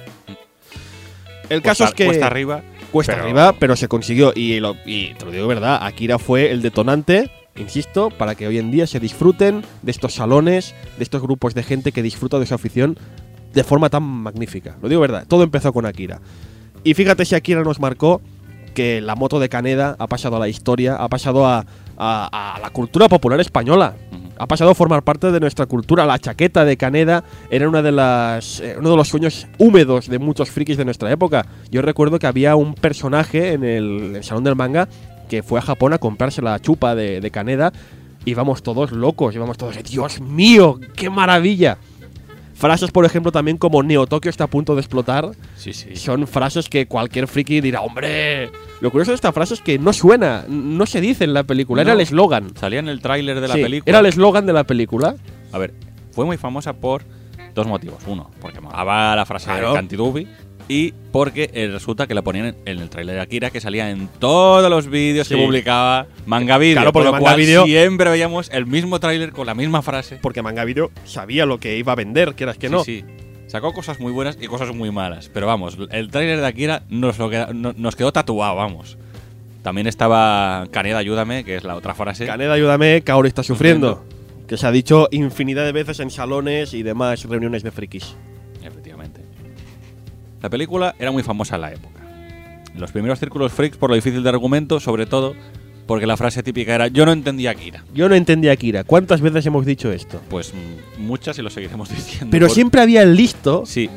El caso Cuesta- es que Cuesta arriba. cuesta pero- arriba, pero se consiguió. Y, lo- y te lo digo de verdad, Akira fue el detonante, insisto, para que hoy en día se disfruten de estos salones, de estos grupos de gente que disfruta de su afición de forma tan magnífica. Lo digo de verdad, todo empezó con Akira. Y fíjate si Akira nos marcó que la moto de Kaneda ha pasado a la historia, ha pasado a, a- a la cultura popular española. Ujú. Ha pasado a formar parte de nuestra cultura. La chaqueta de Kaneda era una de las, eh, uno de los sueños húmedos de muchos frikis de nuestra época. Yo recuerdo que había un personaje en el, en el salón del manga que fue a Japón a comprarse la chupa de, de Kaneda. Y íbamos todos locos, íbamos todos, ¡Dios mío! ¡Qué maravilla! Frases, por ejemplo, también como Neo Tokio está a punto de explotar. Sí, sí. Son frases que cualquier friki dirá, ¡hombre! Lo curioso de esta frase es que no suena, no se dice en la película, era No. el eslogan. Salía en el tráiler de la Sí, película. era el eslogan de la película. A ver, fue muy famosa por dos motivos. Uno, porque molaba la frase Claro. de Cantidubi. Y porque eh, resulta que la ponían en, en el tráiler de Akira, que salía en todos los vídeos Sí. que publicaba Manga Video. Claro, porque por lo Manga cual Video- siempre veíamos el mismo tráiler con la misma frase. Porque Manga Video sabía lo que iba a vender, quieras que no. Sí, sí. Sacó cosas muy buenas y cosas muy malas. Pero vamos, el tráiler de Akira nos, lo queda- no- nos quedó tatuado, vamos. También estaba Kaneda, ayúdame, que es la otra frase. Kaneda, ayúdame, Kaori está sufriendo. Que se ha dicho infinidad de veces en salones y demás reuniones de frikis. Efectivamente. La película era muy famosa en la época. En los primeros círculos freaks por lo difícil de argumento, sobre todo porque la frase típica era yo no entendía Akira. Yo no entendía Akira. ¿Cuántas veces hemos dicho esto? Pues mm, muchas y lo seguiremos diciendo. Pero Por- siempre había el listo Sí.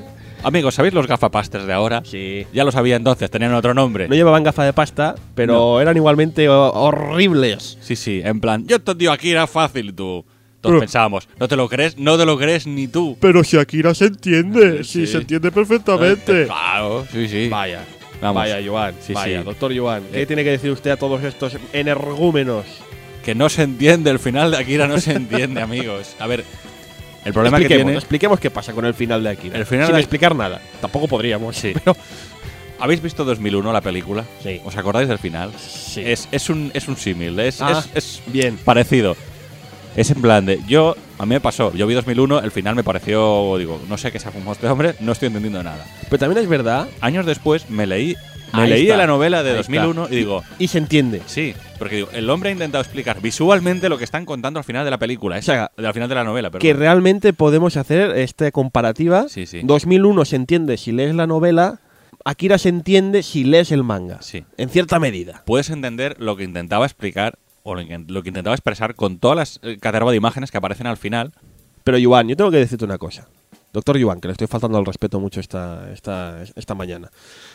Amigos, ¿sabéis los gafapasters de ahora? Sí. Ya lo sabía entonces, tenían otro nombre. No llevaban gafa de pasta, pero No. eran igualmente ho- horribles. Sí, sí, en plan, yo te digo aquí era fácil y tú. Todos Uh. pensábamos, ¿no te lo crees? No te lo crees ni tú. Pero si Akira se entiende, Sí. si se entiende perfectamente. Claro, sí, sí. Vaya, Vamos. vaya, Joan. Sí, vaya, sí. doctor Joan. ¿Qué Eh. tiene que decir usted a todos estos energúmenos? Que no se entiende, el final de Akira no se entiende, amigos. A ver, el problema que expliquemos, tiene. expliquemos qué pasa con el final de Akira. El final Sin de- explicar nada. Tampoco podríamos. Sí. Pero ¿Habéis visto dos mil uno la película? Sí. ¿Os acordáis del final? sí. Es, es un, es un símil, es, Ah, es, es bien. parecido. Es en plan de. Yo, a mí me pasó, yo vi dos mil uno, el final me pareció. Digo, no sé qué se ha fumado este hombre, no estoy entendiendo nada. Pero también es verdad. Años después me leí. Me Ahí leí está. la novela de Ahí dos mil uno y digo, Y se entiende. sí, porque digo, el hombre ha intentado explicar visualmente lo que están contando al final de la película, esa, O sea, al final de la novela, perdón. Que realmente podemos hacer esta comparativa. Sí, sí. dos mil uno se entiende si lees la novela. Akira se entiende si lees el manga. Sí. En cierta medida. Puedes entender lo que intentaba explicar o lo que, lo que intentaba expresar con todas las eh, catálogo de imágenes que aparecen al final. Pero, Yuan, yo tengo que decirte una cosa. Doctor Yuan, que le estoy faltando al respeto mucho esta, esta, esta mañana.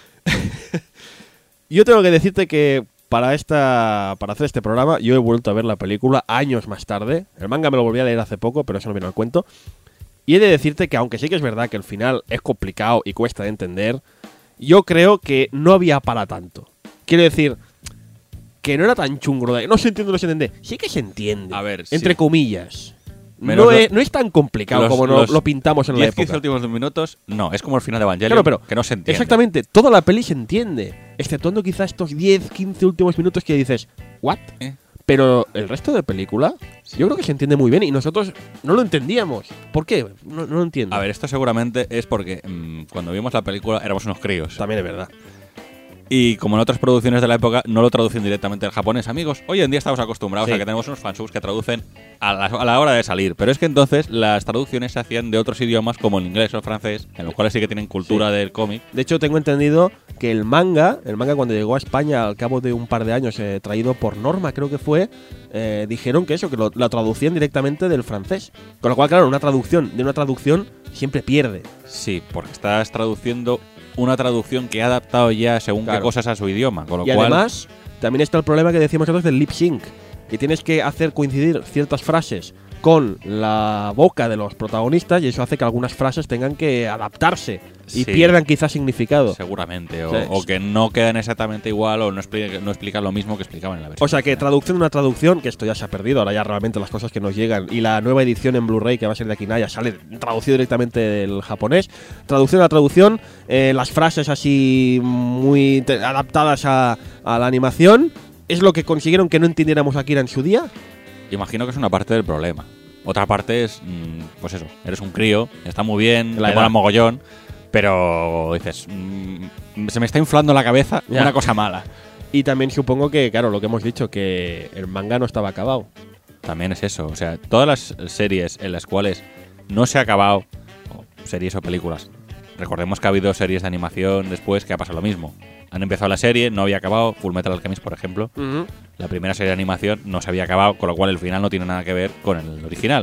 Yo tengo que decirte que para esta para hacer este programa yo he vuelto a ver la película años más tarde. El manga me lo volví a leer hace poco, pero eso no viene al cuento. Y he de decirte que aunque sí que es verdad que el final es complicado y cuesta de entender, yo creo que no había para tanto. Quiero decir que no era tan chungo. de- No se entiende, no se entiende. Sí que se entiende. A ver, entre sí. comillas. Menos No lo- es, no es tan complicado los- como no- los lo pintamos en la diez quince época. últimos minutos, no, es como el final de Evangelion, Claro, pero que no se entiende. exactamente, toda la peli se entiende, exceptuando quizás estos diez quince últimos minutos que dices, ¿what? ¿Eh? Pero el resto de película, yo creo que se entiende muy bien y nosotros no lo entendíamos. ¿Por qué? No, no lo entiendo. A ver, esto seguramente es porque mm, cuando vimos la película éramos unos críos. También es verdad. Y como en otras producciones de la época no lo traducen directamente al japonés, amigos, hoy en día estamos acostumbrados Sí. a que tenemos unos fansubs que traducen a la, a la hora de salir. Pero es que entonces las traducciones se hacían de otros idiomas como el inglés o el francés, en los cuales sí que tienen cultura Sí. del cómic. De hecho, tengo entendido que el manga, el manga cuando llegó a España al cabo de un par de años, eh, traído por Norma, creo que fue, eh, dijeron que eso, que lo, la traducían directamente del francés. Con lo cual, claro, una traducción de una traducción siempre pierde. Sí, porque estás traduciendo una traducción que ha adaptado ya según Claro. qué cosas a su idioma. Con lo Y cual, además, también está el problema que decíamos nosotros del lip sync, que tienes que hacer coincidir ciertas frases con la boca de los protagonistas y eso hace que algunas frases tengan que adaptarse y Sí. pierdan quizás significado. seguramente, o, Sí. o que no quedan exactamente igual o no, expli- no explican lo mismo que explicaban en la versión. O sea que traducción de una traducción, que esto ya se ha perdido, ahora ya realmente las cosas que nos llegan y la nueva edición en Blu-ray que va a ser de Akinaya sale traducido directamente del japonés. Traducción a traducción, eh, las frases así muy te- adaptadas a, a la animación, es lo que consiguieron que no entendiéramos a Akira en su día. Imagino que es una parte del problema. Otra parte es, mm, pues eso, eres un crío, está muy bien, La te edad. mola mogollón, pero dices, mm, se me está inflando la cabeza Ya. una cosa mala. Y también supongo que, claro, lo que hemos dicho, que el manga no estaba acabado. También es eso, o sea, todas las series en las cuales no se ha acabado, o series o películas, recordemos que ha habido series de animación después que ha pasado lo mismo. Han empezado la serie, no había acabado, Full Metal Alchemist, por ejemplo, la primera serie de animación no se había acabado, con lo cual el final no tiene nada que ver con el original.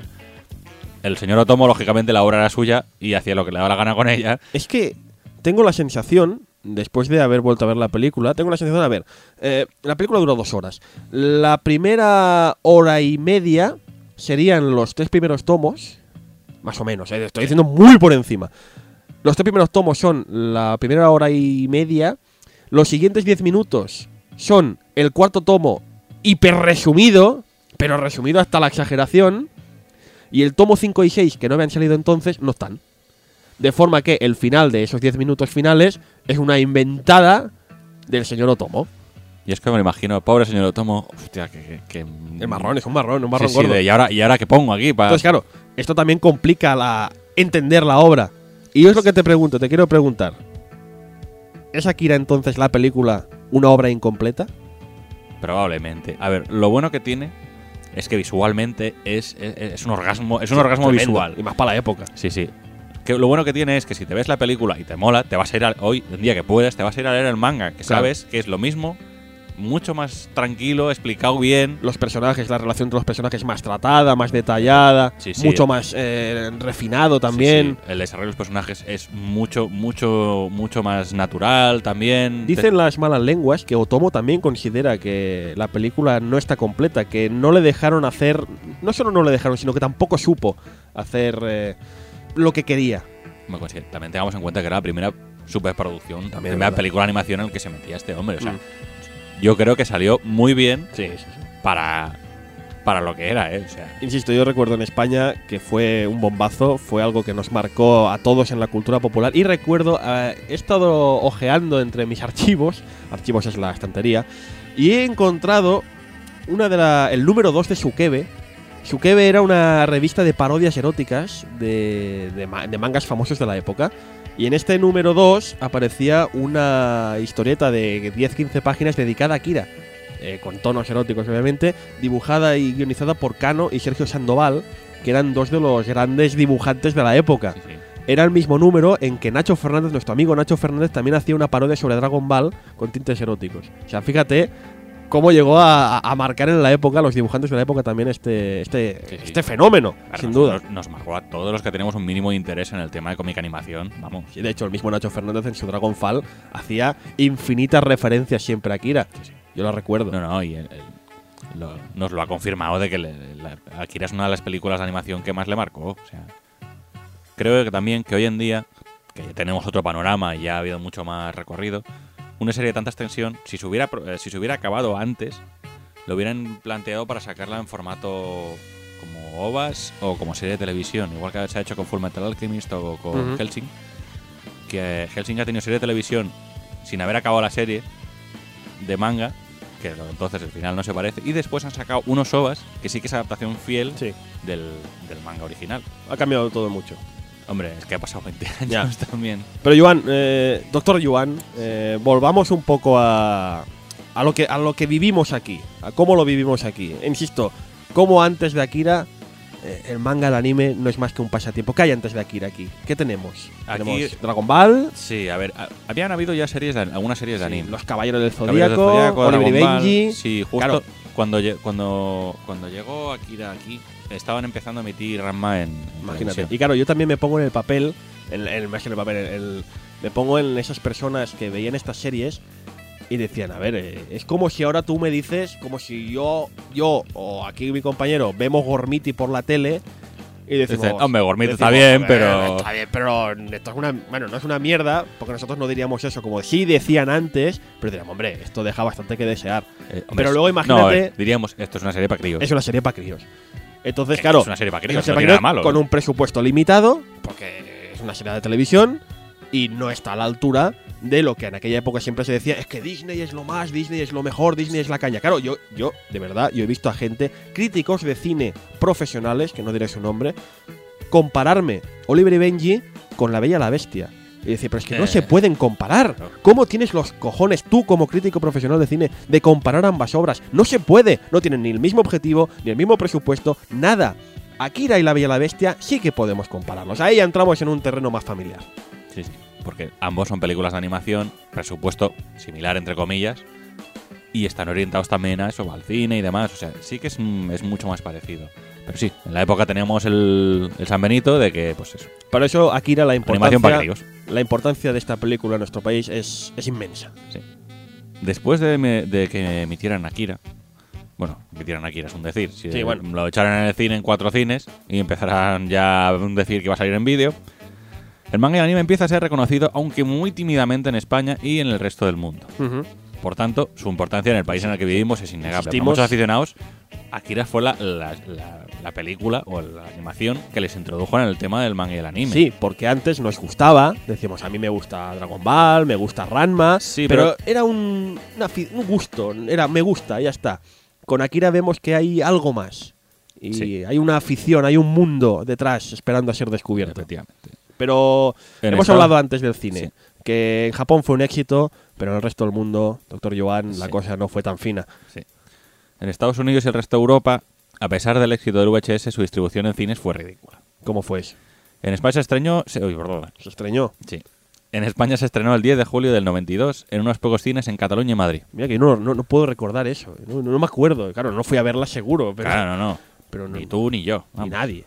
El señor Otomo, lógicamente, la obra era suya y hacía lo que le daba la gana con ella. Es que tengo la sensación, después de haber vuelto a ver la película, tengo la sensación, a ver, eh, la película duró dos horas. La primera hora y media serían los tres primeros tomos, más o menos, eh, estoy diciendo muy por encima. Los tres primeros tomos son la primera hora y media, los siguientes diez minutos son el cuarto tomo hiper resumido, pero resumido hasta la exageración, y el tomo cinco y seis, que no habían salido entonces, no están. De forma que el final de esos diez minutos finales es una inventada del señor Otomo. Y es que me lo imagino, pobre señor Otomo, hostia, que... que, que El marrón, es un marrón, un marrón sí, sí, gordo. de, ¿y, ahora, ¿y ahora qué pongo aquí? Pa? Entonces, claro, esto también complica la entender la obra. Y yo es lo que te pregunto, te quiero preguntar. ¿Es Akira entonces la película una obra incompleta? Probablemente. A ver, lo bueno que tiene es que visualmente es, es, es un orgasmo, es un Sí, orgasmo tremendo. visual. Y más para la época. Sí, sí. Que lo bueno que tiene es que si te ves la película y te mola, te vas a ir a, hoy, un día que puedas, te vas a ir a leer el manga, que Claro. sabes que es lo mismo mucho más tranquilo, explicado bien. Los personajes, la relación entre los personajes más tratada, más detallada, Sí, sí. mucho más eh, refinado también. Sí, sí. El desarrollo de los personajes es mucho, mucho, mucho más natural también. Dicen las malas lenguas que Otomo también considera que la película no está completa, que no le dejaron hacer, no solo no le dejaron, sino que tampoco supo hacer eh, lo que quería. Bueno, pues sí, también tengamos en cuenta que era la primera superproducción, la También, primera ¿verdad? película de animación en la que se metía este hombre. O sea, Mm. yo creo que salió muy bien Sí, sí, sí. para, para lo que era, ¿eh? O sea, Insisto, yo recuerdo en España que fue un bombazo, fue algo que nos marcó a todos en la cultura popular. Y recuerdo, eh, he estado ojeando entre mis archivos, archivos es la estantería, y he encontrado una de la, el número dos de Shukebe. Shukebe era una revista de parodias eróticas de, de, ma- de mangas famosos de la época. Y en este número dos aparecía una historieta de diez a quince páginas dedicada a Akira. Eh, con tonos eróticos obviamente, dibujada y guionizada por Kano y Sergio Sandoval, que eran dos de los grandes dibujantes de la época. sí, sí. Era el mismo número en que Nacho Fernández, nuestro amigo Nacho Fernández, también hacía una parodia sobre Dragon Ball con tintes eróticos. O sea, fíjate cómo llegó a, a marcar en la época, los dibujantes de la época también este, este, Sí, sí. este fenómeno, Claro, sin nos- duda. Nos, nos marcó a todos los que tenemos un mínimo de interés en el tema de cómic animación. Vamos. Sí, de hecho, el mismo Nacho Fernández en su Dragonfall hacía infinitas referencias siempre a Akira. Yo lo recuerdo. No, no, y el- el- lo- nos lo ha confirmado de que le- la- Akira es una de las películas de animación que más le marcó. O sea, creo que también que hoy en día, que ya tenemos otro panorama y ya ha habido mucho más recorrido, una serie de tanta extensión, si se hubiera, pro- eh, si se hubiera acabado antes, lo hubieran planteado para sacarla en formato como O V As o como serie de televisión, igual que se ha hecho con Fullmetal Alchemist o con Ujú. Hellsing, que Hellsing ha tenido serie de televisión sin haber acabado la serie de manga, que entonces el final no se parece, y después han sacado unos O V As que sí que es adaptación fiel Sí, del, del manga original. ha cambiado todo mucho. Hombre, es que ha pasado veinte años Ya. también. Pero Joan, eh, doctor Joan, eh, volvamos un poco a, a, lo que, a lo que vivimos aquí, a cómo lo vivimos aquí. Insisto, como antes de Akira, eh, el manga, el anime, no es más que un pasatiempo. ¿Qué hay antes de Akira aquí? ¿Qué tenemos? Aquí- Tenemos Dragon Ball, Sí, a ver, a- habían habido ya series, de, algunas series de sí, anime. Los Caballeros del Caballeros del Zodíaco, Zodíaco, Oliver y Dragon Ball. Benji. Sí, justo Claro. cuando, lle- cuando, cuando llegó Akira aquí, estaban empezando a emitir Ranma en, en Imagínate. televisión. Y claro, yo también me pongo en el papel, en, en- más que en el papel, en el- me pongo en esas personas que veían estas series y decían, a ver, eh, es como si ahora tú me dices, como si yo, yo o aquí mi compañero vemos Gormiti por la tele y decimos, Dicen, hombre, Gormiti está decimos, bien, "Joder, pero-". está bien, pero esto es una, bueno, no es una mierda, porque nosotros no diríamos eso, como sí decían antes, pero diríamos, hombre, esto deja bastante que desear. Eh, hombre, Pero es- luego no, imagínate- eh, diríamos, esto es una serie para críos. Es una serie para críos. Entonces, Que claro, es una serie para es críos, una serie no para tiene nada críos malo. con ¿eh? un presupuesto limitado, porque es una serie de televisión y no está a la altura de lo que en aquella época siempre se decía, es que Disney es lo más, Disney es lo mejor, Disney es la caña. Claro, yo, yo de verdad, yo he visto a gente, críticos de cine profesionales, que no diré su nombre, compararme Oliver y Benji con La Bella y la Bestia. Y decir, pero es que no Eh. se pueden comparar. Claro. ¿Cómo tienes los cojones tú como crítico profesional de cine de comparar ambas obras? No se puede. No tienen ni el mismo objetivo, ni el mismo presupuesto, nada. Akira y La Bella y la Bestia sí que podemos compararlos. Ahí ya entramos en un terreno más familiar. Sí, sí. Porque ambos son películas de animación, presupuesto similar, entre comillas, y están orientados también a eso, al cine y demás. O sea, sí que es, mm, es mucho más parecido. Pero sí, en la época teníamos el, el San Benito de que, pues eso, Por eso, Akira, la animación para importancia, críos. la importancia de esta película en nuestro país es, es inmensa. Sí. Después de, me- de que emitieran Akira, bueno, emitieran Akira es un decir, si Sí, bueno. lo echaran en el cine en cuatro cines y empezaran ya a decir que va a salir en vídeo, el manga y el anime empieza a ser reconocido, aunque muy tímidamente en España y en el resto del mundo. Ujú. Por tanto, su importancia en el país en el que vivimos es innegable. Para Insistimos- muchos aficionados, Akira fue la, la- la- la película o la animación que les introdujo en el tema del manga y el anime. Sí, porque antes nos gustaba, decíamos, a mí me gusta Dragon Ball, me gusta Ranma, Sí, pero, pero- era un, una fi- un gusto, era me gusta, ya está. Con Akira vemos que hay algo más. Y Sí. hay una afición, hay un mundo detrás esperando a ser descubierto. Efectivamente. Pero En hemos Estados- hablado antes del cine, Sí. que en Japón fue un éxito, pero en el resto del mundo, doctor Joan, la Sí. cosa no fue tan fina. Sí. En Estados Unidos y el resto de Europa, a pesar del éxito del V H S, su distribución en cines fue ridícula. ¿Cómo fue eso? En España se estrenó. Se, uy, perdón. Se estreñó. Sí. En España se estrenó el diez de julio del noventa y dos en unos pocos cines en Cataluña y Madrid. Mira que no, no, no puedo recordar eso. No, no me acuerdo. Claro, no fui a verla seguro. Pero, Claro, no, no. pero no, Ni tú ni yo. ni vamos. nadie.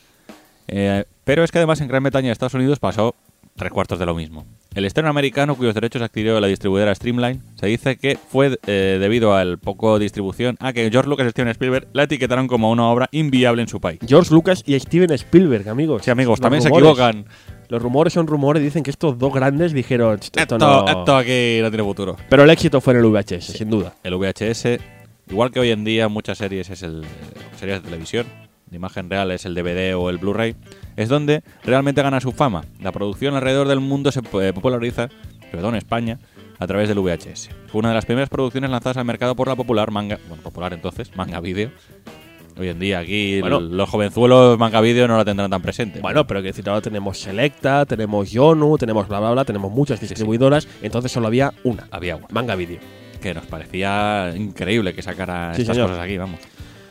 Eh, pero es que además en Gran Bretaña y Estados Unidos pasó tres cuartos de lo mismo. El estreno americano, cuyos derechos adquirió la distribuidora Streamline, se dice que fue eh, debido al poco distribución a que George Lucas y Steven Spielberg la etiquetaron como una obra inviable en su país. George Lucas y Steven Spielberg, amigos. Sí, amigos, Los también se rumores. equivocan. Los rumores son rumores. Dicen que estos dos grandes dijeron... Esto, Esto, no". esto aquí no tiene futuro. Pero el éxito fue en el V H S, sin duda. El V H S, igual que hoy en día muchas series es el series de televisión, de imagen real es el D V D o el Blu-ray, es donde realmente gana su fama. La producción alrededor del mundo se eh, populariza, sobre todo en España, a través del V H S. Fue una de las primeras producciones lanzadas al mercado por la popular manga, bueno, popular entonces, Manga Video. Hoy en día aquí Bueno. el- los jovenzuelos Manga Video no la tendrán tan presente. Bueno, pero que decir, ahora tenemos Selecta, tenemos Yonu, tenemos bla bla bla, tenemos muchas distribuidoras, entonces solo había una, Había una. Manga Video. Que nos parecía increíble que sacara Sí, estas señor. cosas aquí, vamos.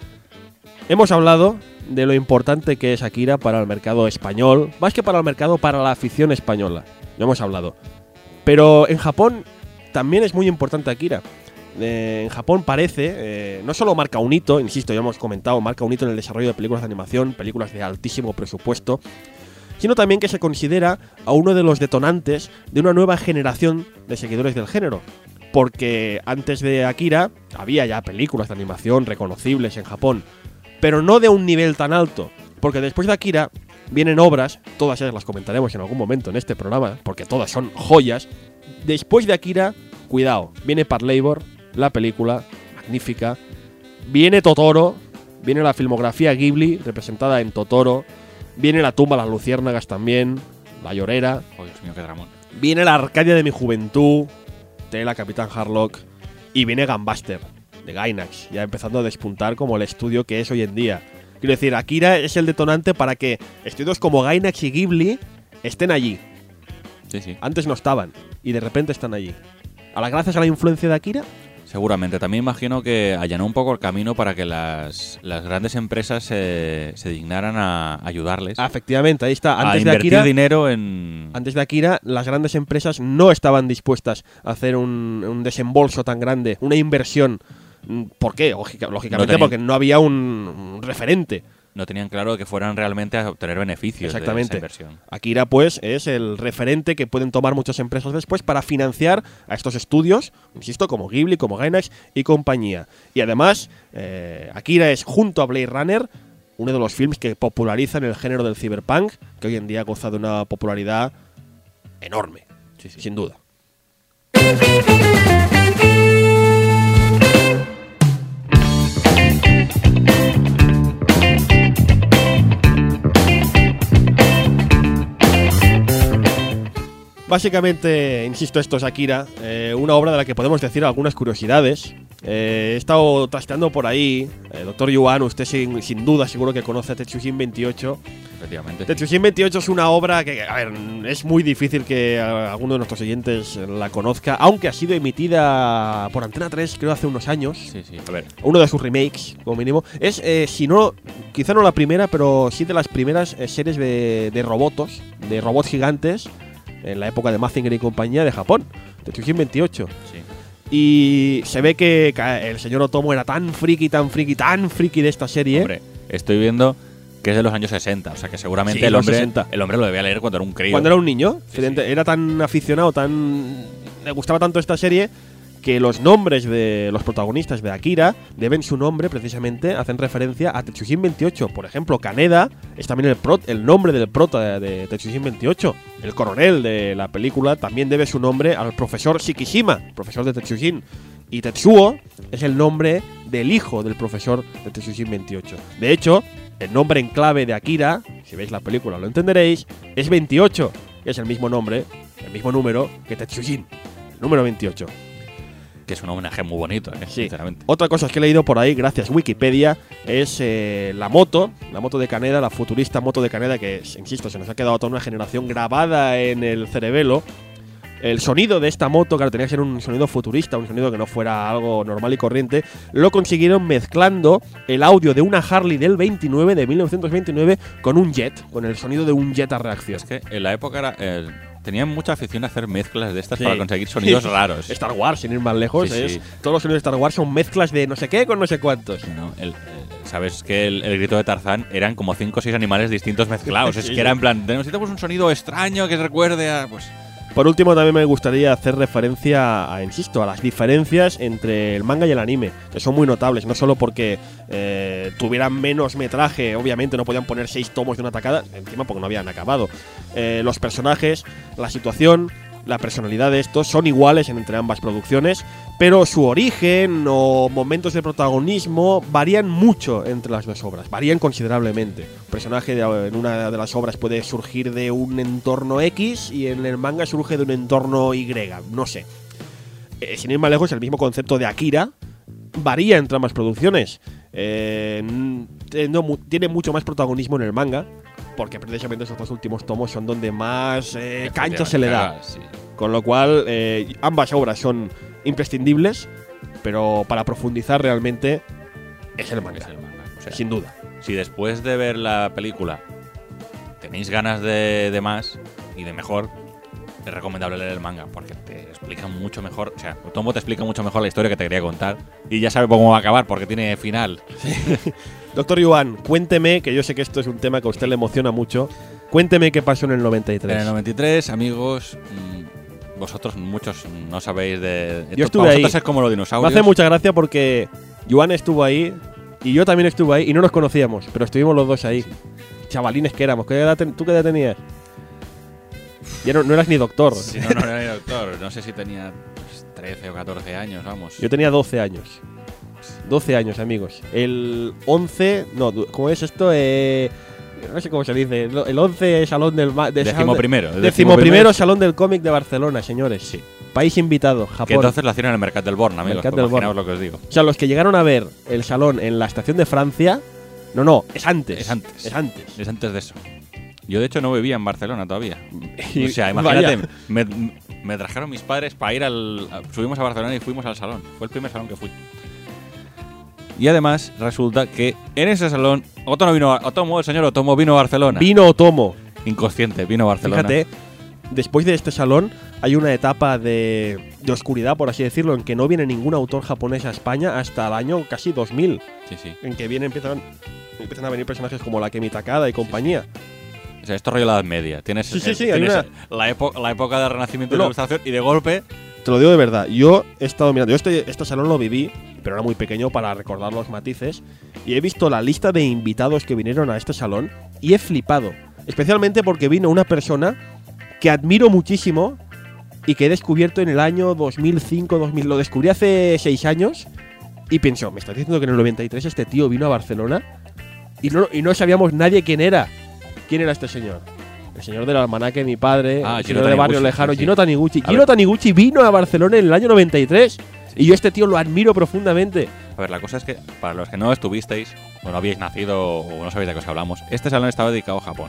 Hemos hablado de lo importante que es Akira para el mercado español, más que para el mercado, para la afición española. Lo hemos hablado. Pero en Japón también es muy importante Akira. Eh, en Japón parece, eh, no solo marca un hito, insisto, ya hemos comentado, marca un hito en el desarrollo de películas de animación, películas de altísimo presupuesto, sino también que se considera a uno de los detonantes de una nueva generación de seguidores del género. Porque antes de Akira había ya películas de animación reconocibles en Japón, pero no de un nivel tan alto. Porque después de Akira vienen obras, todas ellas las comentaremos en algún momento en este programa, porque todas son joyas. Después de Akira, cuidado, viene Part Labor, la película, magnífica. Viene Totoro, viene la filmografía Ghibli, representada en Totoro. Viene La tumba de las luciérnagas también, La llorera. Oh, Dios mío, qué dramón. Viene La Arcadia de mi juventud, de la Capitán Harlock. Y viene Gunbuster, de Gainax, ya empezando a despuntar como el estudio que es hoy en día. Quiero decir, Akira es el detonante para que estudios como Gainax y Ghibli estén allí. Sí, sí. Antes no estaban, y de repente están allí. ¿A las gracias a la influencia de Akira? Seguramente. También imagino que allanó un poco el camino para que las, las grandes empresas se, se dignaran a ayudarles Ah, efectivamente, ahí está. a Antes de invertir Akira, dinero en... antes de Akira, las grandes empresas no estaban dispuestas a hacer un, un desembolso tan grande, una inversión. ¿Por qué? Lógica- lógicamente tenían- porque no había un, un referente. No tenían claro que fueran realmente a obtener beneficios Exactamente. de esa inversión. Akira, pues, es el referente que pueden tomar muchas empresas después para financiar a estos estudios, insisto, como Ghibli, como Gainax y compañía. Y además, eh, Akira es, junto a Blade Runner, uno de los films que popularizan el género del cyberpunk, que hoy en día goza de una popularidad enorme, Sí, sí. sin duda. Básicamente, insisto, esto es Akira, eh, una obra de la que podemos decir algunas curiosidades. Eh, he estado trasteando por ahí. Eh, doctor Yuan, usted sin, sin duda seguro que conoce a Tetsujin veintiocho. Efectivamente. Tetsujin veintiocho es una obra que, a ver, es muy difícil que a- alguno de nuestros oyentes la conozca, aunque ha sido emitida por Antena tres, creo, hace unos años. Sí, sí. A ver, Uno de sus remakes, como mínimo. Es, eh, si no, quizá no la primera, pero sí de las primeras eh, series de, de robotos, de robots gigantes, en la época de Mazinger y compañía de Japón. Tetsujin veintiocho. sí. Y se ve que ca- el señor Otomo era tan friki, tan friki, tan friki de esta serie. Hombre, estoy viendo que es de los años sesenta, o sea que seguramente Sí, el, los hombre, sesenta. el hombre lo debía leer cuando era un crío. Cuando era un niño, Sí, evidente- era tan aficionado, tan le gustaba tanto esta serie que los nombres de los protagonistas de Akira deben su nombre precisamente, hacen referencia a Tetsujin veintiocho. Por ejemplo, Kaneda es también el, pro- el nombre del prota de Tetsujin veintiocho. El coronel de la película también debe su nombre al profesor Shikishima, profesor de Tetsujin. Y Tetsuo es el nombre del hijo del profesor de Tetsujin veintiocho. De hecho, el nombre en clave de Akira, si veis la película lo entenderéis, es veintiocho. Es el mismo nombre, el mismo número que Tetsujin, el número veintiocho. Que es un homenaje muy bonito, ¿eh? Sí. Sinceramente. Otra cosa que he leído por ahí, gracias Wikipedia, es eh, la moto, la moto de Kaneda, la futurista moto de Kaneda, que, insisto, se nos ha quedado toda una generación grabada en el cerebelo. El sonido de esta moto, claro, tenía que ser un sonido futurista, un sonido que no fuera algo normal y corriente. Lo consiguieron mezclando el audio de una Harley del veintinueve, de mil novecientos veintinueve, con un jet, con el sonido de un jet a reacción. Es que en la época era, eh, tenían mucha afición a hacer mezclas de estas Sí. para conseguir sonidos raros. Star Wars, sin ir más lejos, Sí, es sí. todos los sonidos de Star Wars son mezclas de no sé qué con no sé cuántos. No, el- el- Sabes que el, el grito de Tarzán eran como cinco o seis animales distintos mezclados. Es Sí, que sí. era en plan, necesitamos un sonido extraño que recuerde a. Pues. Por último, también me gustaría hacer referencia a, insisto, a las diferencias entre el manga y el anime, que son muy notables, no solo porque eh, tuvieran menos metraje, obviamente no podían poner seis tomos de una tacada, encima porque no habían acabado. Eh, los personajes, la situación, la personalidad de estos son iguales entre ambas producciones, pero su origen o momentos de protagonismo varían mucho entre las dos obras, varían considerablemente. Un personaje de- en una de las obras puede surgir de un entorno X y en el manga surge de un entorno Y, no sé. Eh, sin ir más lejos, el mismo concepto de Akira varía entre ambas producciones. Eh, n- teniendo mu- tiene mucho más protagonismo en el manga, porque precisamente esos dos últimos tomos son donde más eh, cancha se le da. Sí. Con lo cual, eh, ambas obras son imprescindibles, pero para profundizar realmente es el manga, Es el manga. O sea, sin duda. si después de ver la película tenéis ganas de, de más y de mejor, es recomendable leer el manga porque te explica mucho mejor. O sea, Otomo te explica mucho mejor la historia que te quería contar y ya sabe cómo va a acabar porque tiene final. Doctor Yuan, cuénteme, que yo sé que esto es un tema que a usted le emociona mucho, cuénteme qué pasó en el noventa y tres. En el noventa y tres, amigos, mmm, vosotros muchos no sabéis de. esto Yo estuve para ahí. vosotros es como los Me dinosaurios. hace mucha gracia porque Yuan estuvo ahí y yo también estuve ahí y no nos conocíamos, pero estuvimos los dos ahí. Chavalines que éramos. ¿Qué edad ten- ¿Tú qué edad tenías? Ya no, no eras ni doctor. Si no, no era ni doctor. No sé si tenía pues, trece o catorce años, vamos. Yo tenía doce años. doce años, amigos. El once. No, du- ¿cómo es esto? Eh, no sé cómo se dice. Lo- El once Salón del. ma- de Décimo salón de- primero. el Décimo primero Salón del Cómic de Barcelona, señores. Sí. País invitado, Japón. Que entonces lo hacían en el Mercat del Born, amigos. Mercat pues del Born. imaginaos lo que os digo. O sea, los que llegaron a ver el salón en la estación de Francia. No, no, es antes. Es antes. Es antes. Es antes de eso. Yo, de hecho, no vivía en Barcelona todavía. Y- o sea, imagínate, vaya. me, me trajeron mis padres para ir al. a- subimos a Barcelona y fuimos al salón. Fue el primer salón que fui. Y además, resulta que en ese salón, Otomo vino a, Otomo, el señor Otomo vino a Barcelona. Vino Otomo. Inconsciente, vino a Barcelona. Fíjate, después de este salón hay una etapa de, de oscuridad, por así decirlo, en que no viene ningún autor japonés a España hasta el año casi dos mil, Sí, sí. en que viene, empiezan, empiezan a venir personajes como la Kemi Takada y compañía. O sea, esto rollo la Edad Media. Tienes, Sí, sí, el- sí, hay tienes una- la, época, la época del Renacimiento y No. de la Ilustración y de golpe. Te lo digo de verdad, yo he estado mirando, yo este, este salón lo viví, pero era muy pequeño para recordar los matices, y he visto la lista de invitados que vinieron a este salón y he flipado, especialmente porque vino una persona que admiro muchísimo y que he descubierto en el año dos mil cinco, dos mil, lo descubrí hace seis años y pensó, ¿me estás diciendo que en el noventa y tres este tío vino a Barcelona? Y no, y no sabíamos nadie quién era. ¿Quién era este señor? El señor del almanaque de mi padre, Ah, el Gino señor de Barrio Taniguchi, Lejano, sí, sí. Gino Taniguchi. A Gino ver. Taniguchi vino a Barcelona en el año noventa y tres y yo este tío lo admiro profundamente. A ver, la cosa es que, para los que no estuvisteis, o no habíais nacido, o no sabéis de qué os hablamos, este salón estaba dedicado a Japón.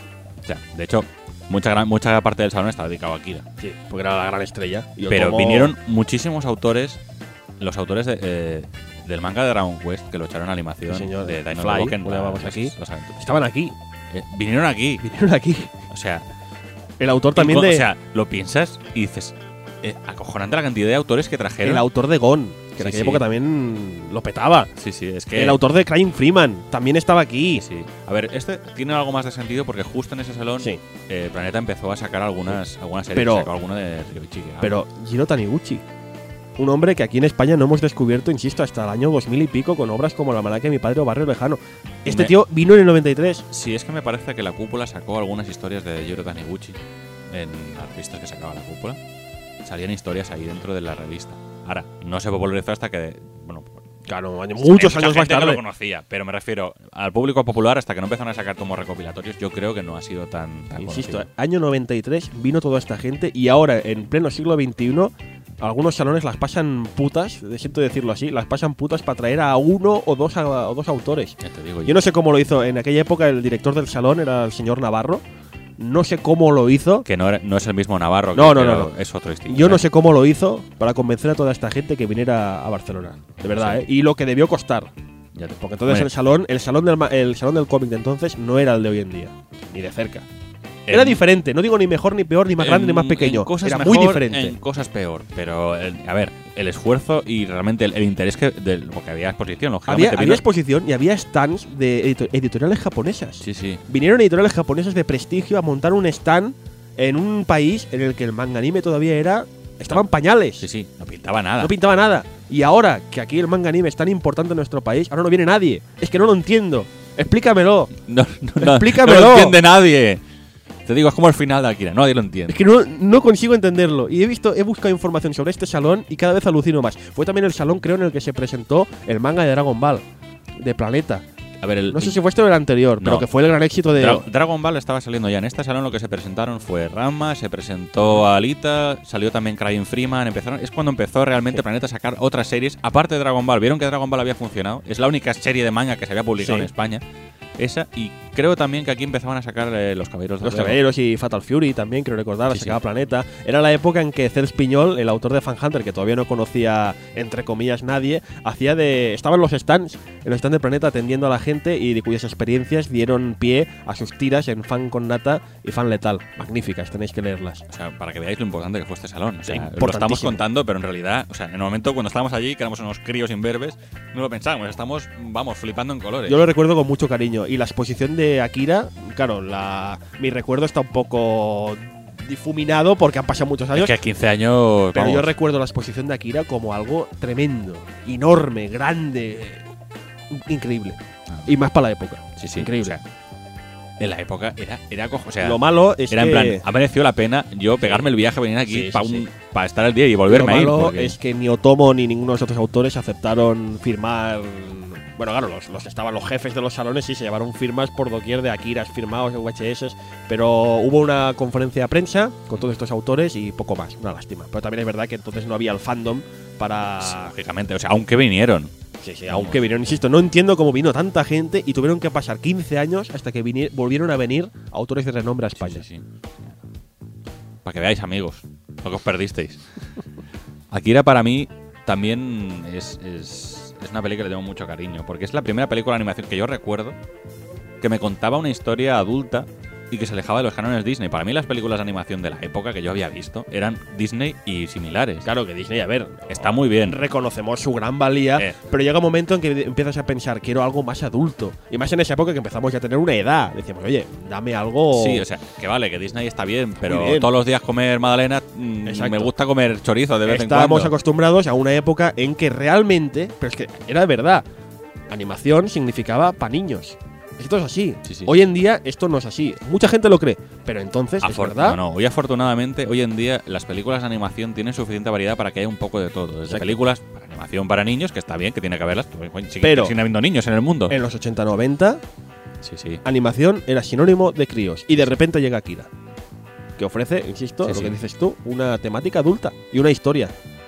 O sea, de hecho, mucha, gran, mucha parte del salón estaba dedicado a Akira. Sí, porque era la gran estrella. Y Pero Otomo- vinieron muchísimos autores, los autores de, eh, del manga de Dragon Quest, que lo echaron a animación, Sí, señor. de Dino Fly, Boken, lo llamamos las- aquí. las aventuras. Estaban aquí. Eh, vinieron aquí. Vinieron aquí. O sea, El autor también inco- de. o sea, lo piensas y dices, eh, acojonante la cantidad de autores que trajeron. el autor de Gon, que Sí, en aquella sí. época también lo petaba. Sí, sí, es que. El autor de Crying Freeman también estaba aquí. Sí, sí. A ver, este tiene algo más de sentido porque justo en ese salón Sí. eh, Planeta empezó a sacar algunas, algunas series. Pero- Sacó alguna de Ryoichi. ah. Pero Gino Taniguchi, un hombre que aquí en España no hemos descubierto, insisto, hasta el año dos mil y pico, con obras como La Almanaque de mi padre o Barrio Lejano. Este Me- tío vino en el noventa y tres. Sí, es que me parece que la cúpula sacó algunas historias de Jiro Taniguchi en las revistas que sacaba la cúpula. Salían historias ahí dentro de la revista. Ahora, no se popularizó hasta que. Bueno, Claro, años- hay muchos mucha años más gente que lo tarde. conocía, pero me refiero al público popular hasta que no empezaron a sacar tomos recopilatorios. Yo creo que no ha sido tan. tan Insisto, conocido. año noventa y tres vino toda esta gente y ahora, en pleno siglo veintiuno, algunos salones las pasan putas, siento decirlo así, las pasan putas para traer a uno o dos, a- o dos autores. Ya te digo yo. Yo no sé cómo lo hizo. En aquella época el director del salón era el señor Navarro. No sé cómo lo hizo. Que no, era- no es el mismo Navarro. No, que- no, pero no, no. Es otro distinto. Yo no ¿eh? sé cómo lo hizo para convencer a toda esta gente que viniera a Barcelona. De verdad, Sí. ¿eh? Y lo que debió costar. Ya te- Porque entonces Hombre, el salón, el salón del ma- el salón del cómic de entonces no era el de hoy en día. Ni de cerca. Era En- diferente, no digo ni mejor, ni peor, ni más grande, ni más pequeño. En cosas Era mejor, muy diferente. En cosas peor. Pero, el- a ver, el esfuerzo y realmente el, el interés que. Del, porque había exposición, Había, lógicamente. había vino- exposición y había stands de edito- editoriales japonesas. Sí, sí. Vinieron editoriales japonesas de prestigio a montar un stand en un país en el que el manga anime todavía era. Estaban pañales. Sí, sí. No pintaba nada. No pintaba nada. Y ahora que aquí el manga anime es tan importante en nuestro país, ahora no viene nadie. Es que no lo entiendo. Explícamelo. No, no, no, Explícamelo. No lo entiende nadie. Te digo, es como el final de Akira. Nadie lo entiende. Es que no, no consigo entenderlo. Y he visto, he buscado información sobre este salón y cada vez alucino más. Fue también el salón, creo, en el que se presentó el manga de Dragon Ball, de Planeta. A ver, el, No sé si fue este o el anterior, No. pero que fue el gran éxito de. Dra- Dragon Ball estaba saliendo ya. En este salón lo que se presentaron fue Ranma, se presentó Alita, salió también Crying Freeman. Empezaron, es cuando empezó realmente Planeta a sacar otras series, aparte de Dragon Ball. Vieron que Dragon Ball había funcionado. Es la única serie de manga que se había publicado Sí. en España. Esa, y creo también que aquí empezaban a sacar eh, Los Caballeros de Los Zodíaco. Caballeros y Fatal Fury también, creo recordar, Sí, sacaba sí. Planeta. Era la época en que Cels Piñol, el autor de Fan Hunter, que todavía no conocía, entre comillas, nadie, hacía de. Estaba en los stands, en los stands de Planeta atendiendo a la gente y de cuyas experiencias dieron pie a sus tiras en Fan con Nata y Fan Letal. Magníficas, tenéis que leerlas. O sea, para que veáis lo importante que fue este salón. O sea, Sí, lo estamos importantísimo. contando, pero en realidad, o sea, en el momento cuando estábamos allí, que éramos unos críos imberbes, no lo pensábamos. Estamos, vamos, flipando en colores. Yo lo recuerdo con mucho cariño. Y la exposición de Akira, claro, la, mi recuerdo está un poco difuminado porque han pasado muchos es años. que a quince años. Pero vamos, yo recuerdo la exposición de Akira como algo tremendo, enorme, grande, increíble. Ah. Y más para la época. Sí, sí. Increíble. O sea, en la época era, era cojo. O sea, Lo malo es era que. en plan, ha merecido la pena yo pegarme el viaje, venir aquí Sí, sí, para sí. estar al día y lo volverme a ir. malo porque- es que ni Otomo ni ninguno de los otros autores aceptaron firmar. Bueno, claro, los, los estaban los jefes de los salones y se llevaron firmas por doquier de Akiras firmados, U H S, pero hubo una conferencia de prensa con todos estos autores y poco más, una lástima. Pero también es verdad que entonces no había el fandom para. Sí, lógicamente, o sea, aunque vinieron. Sí, sí, aunque vinieron, insisto, no entiendo cómo vino tanta gente y tuvieron que pasar quince años hasta que vini- volvieron a venir autores de renombre a España. Sí, sí. Para que veáis, amigos, lo que os perdisteis. Akira para mí también es, es, es una película que le tengo mucho cariño, porque es la primera película de animación que yo recuerdo que me contaba una historia adulta y que se alejaba de los cánones Disney. Para mí las películas de animación de la época que yo había visto eran Disney y similares. Claro que Disney, a ver, Está muy bien. reconocemos su gran valía, Eh. pero llega un momento en que empiezas a pensar, quiero algo más adulto. Y más en esa época que empezamos ya a tener una edad. Decíamos, oye, dame algo. Sí, o sea, que vale, que Disney está bien, pero bien. todos los días comer magdalena, mm, Exacto. me gusta comer chorizo de vez en Estábamos cuando. acostumbrados a una época en que realmente, pero es que era de verdad, animación significaba para niños. Esto es así. Sí, sí. Hoy en día esto no es así. Mucha gente lo cree, pero entonces es Afor- verdad. No, no, hoy afortunadamente, hoy en día las películas de animación tienen suficiente variedad para que haya un poco de todo. Desde Exacto. películas para animación para niños, que está bien, que tiene que haberlas, pues, bueno, sigue- Pero- siguen habiendo niños en el mundo. En los ochenta noventa, Sí, sí. animación era sinónimo de críos. Y de repente llega Akira, que ofrece, insisto, Sí, lo sí. que dices tú, una temática adulta y una historia.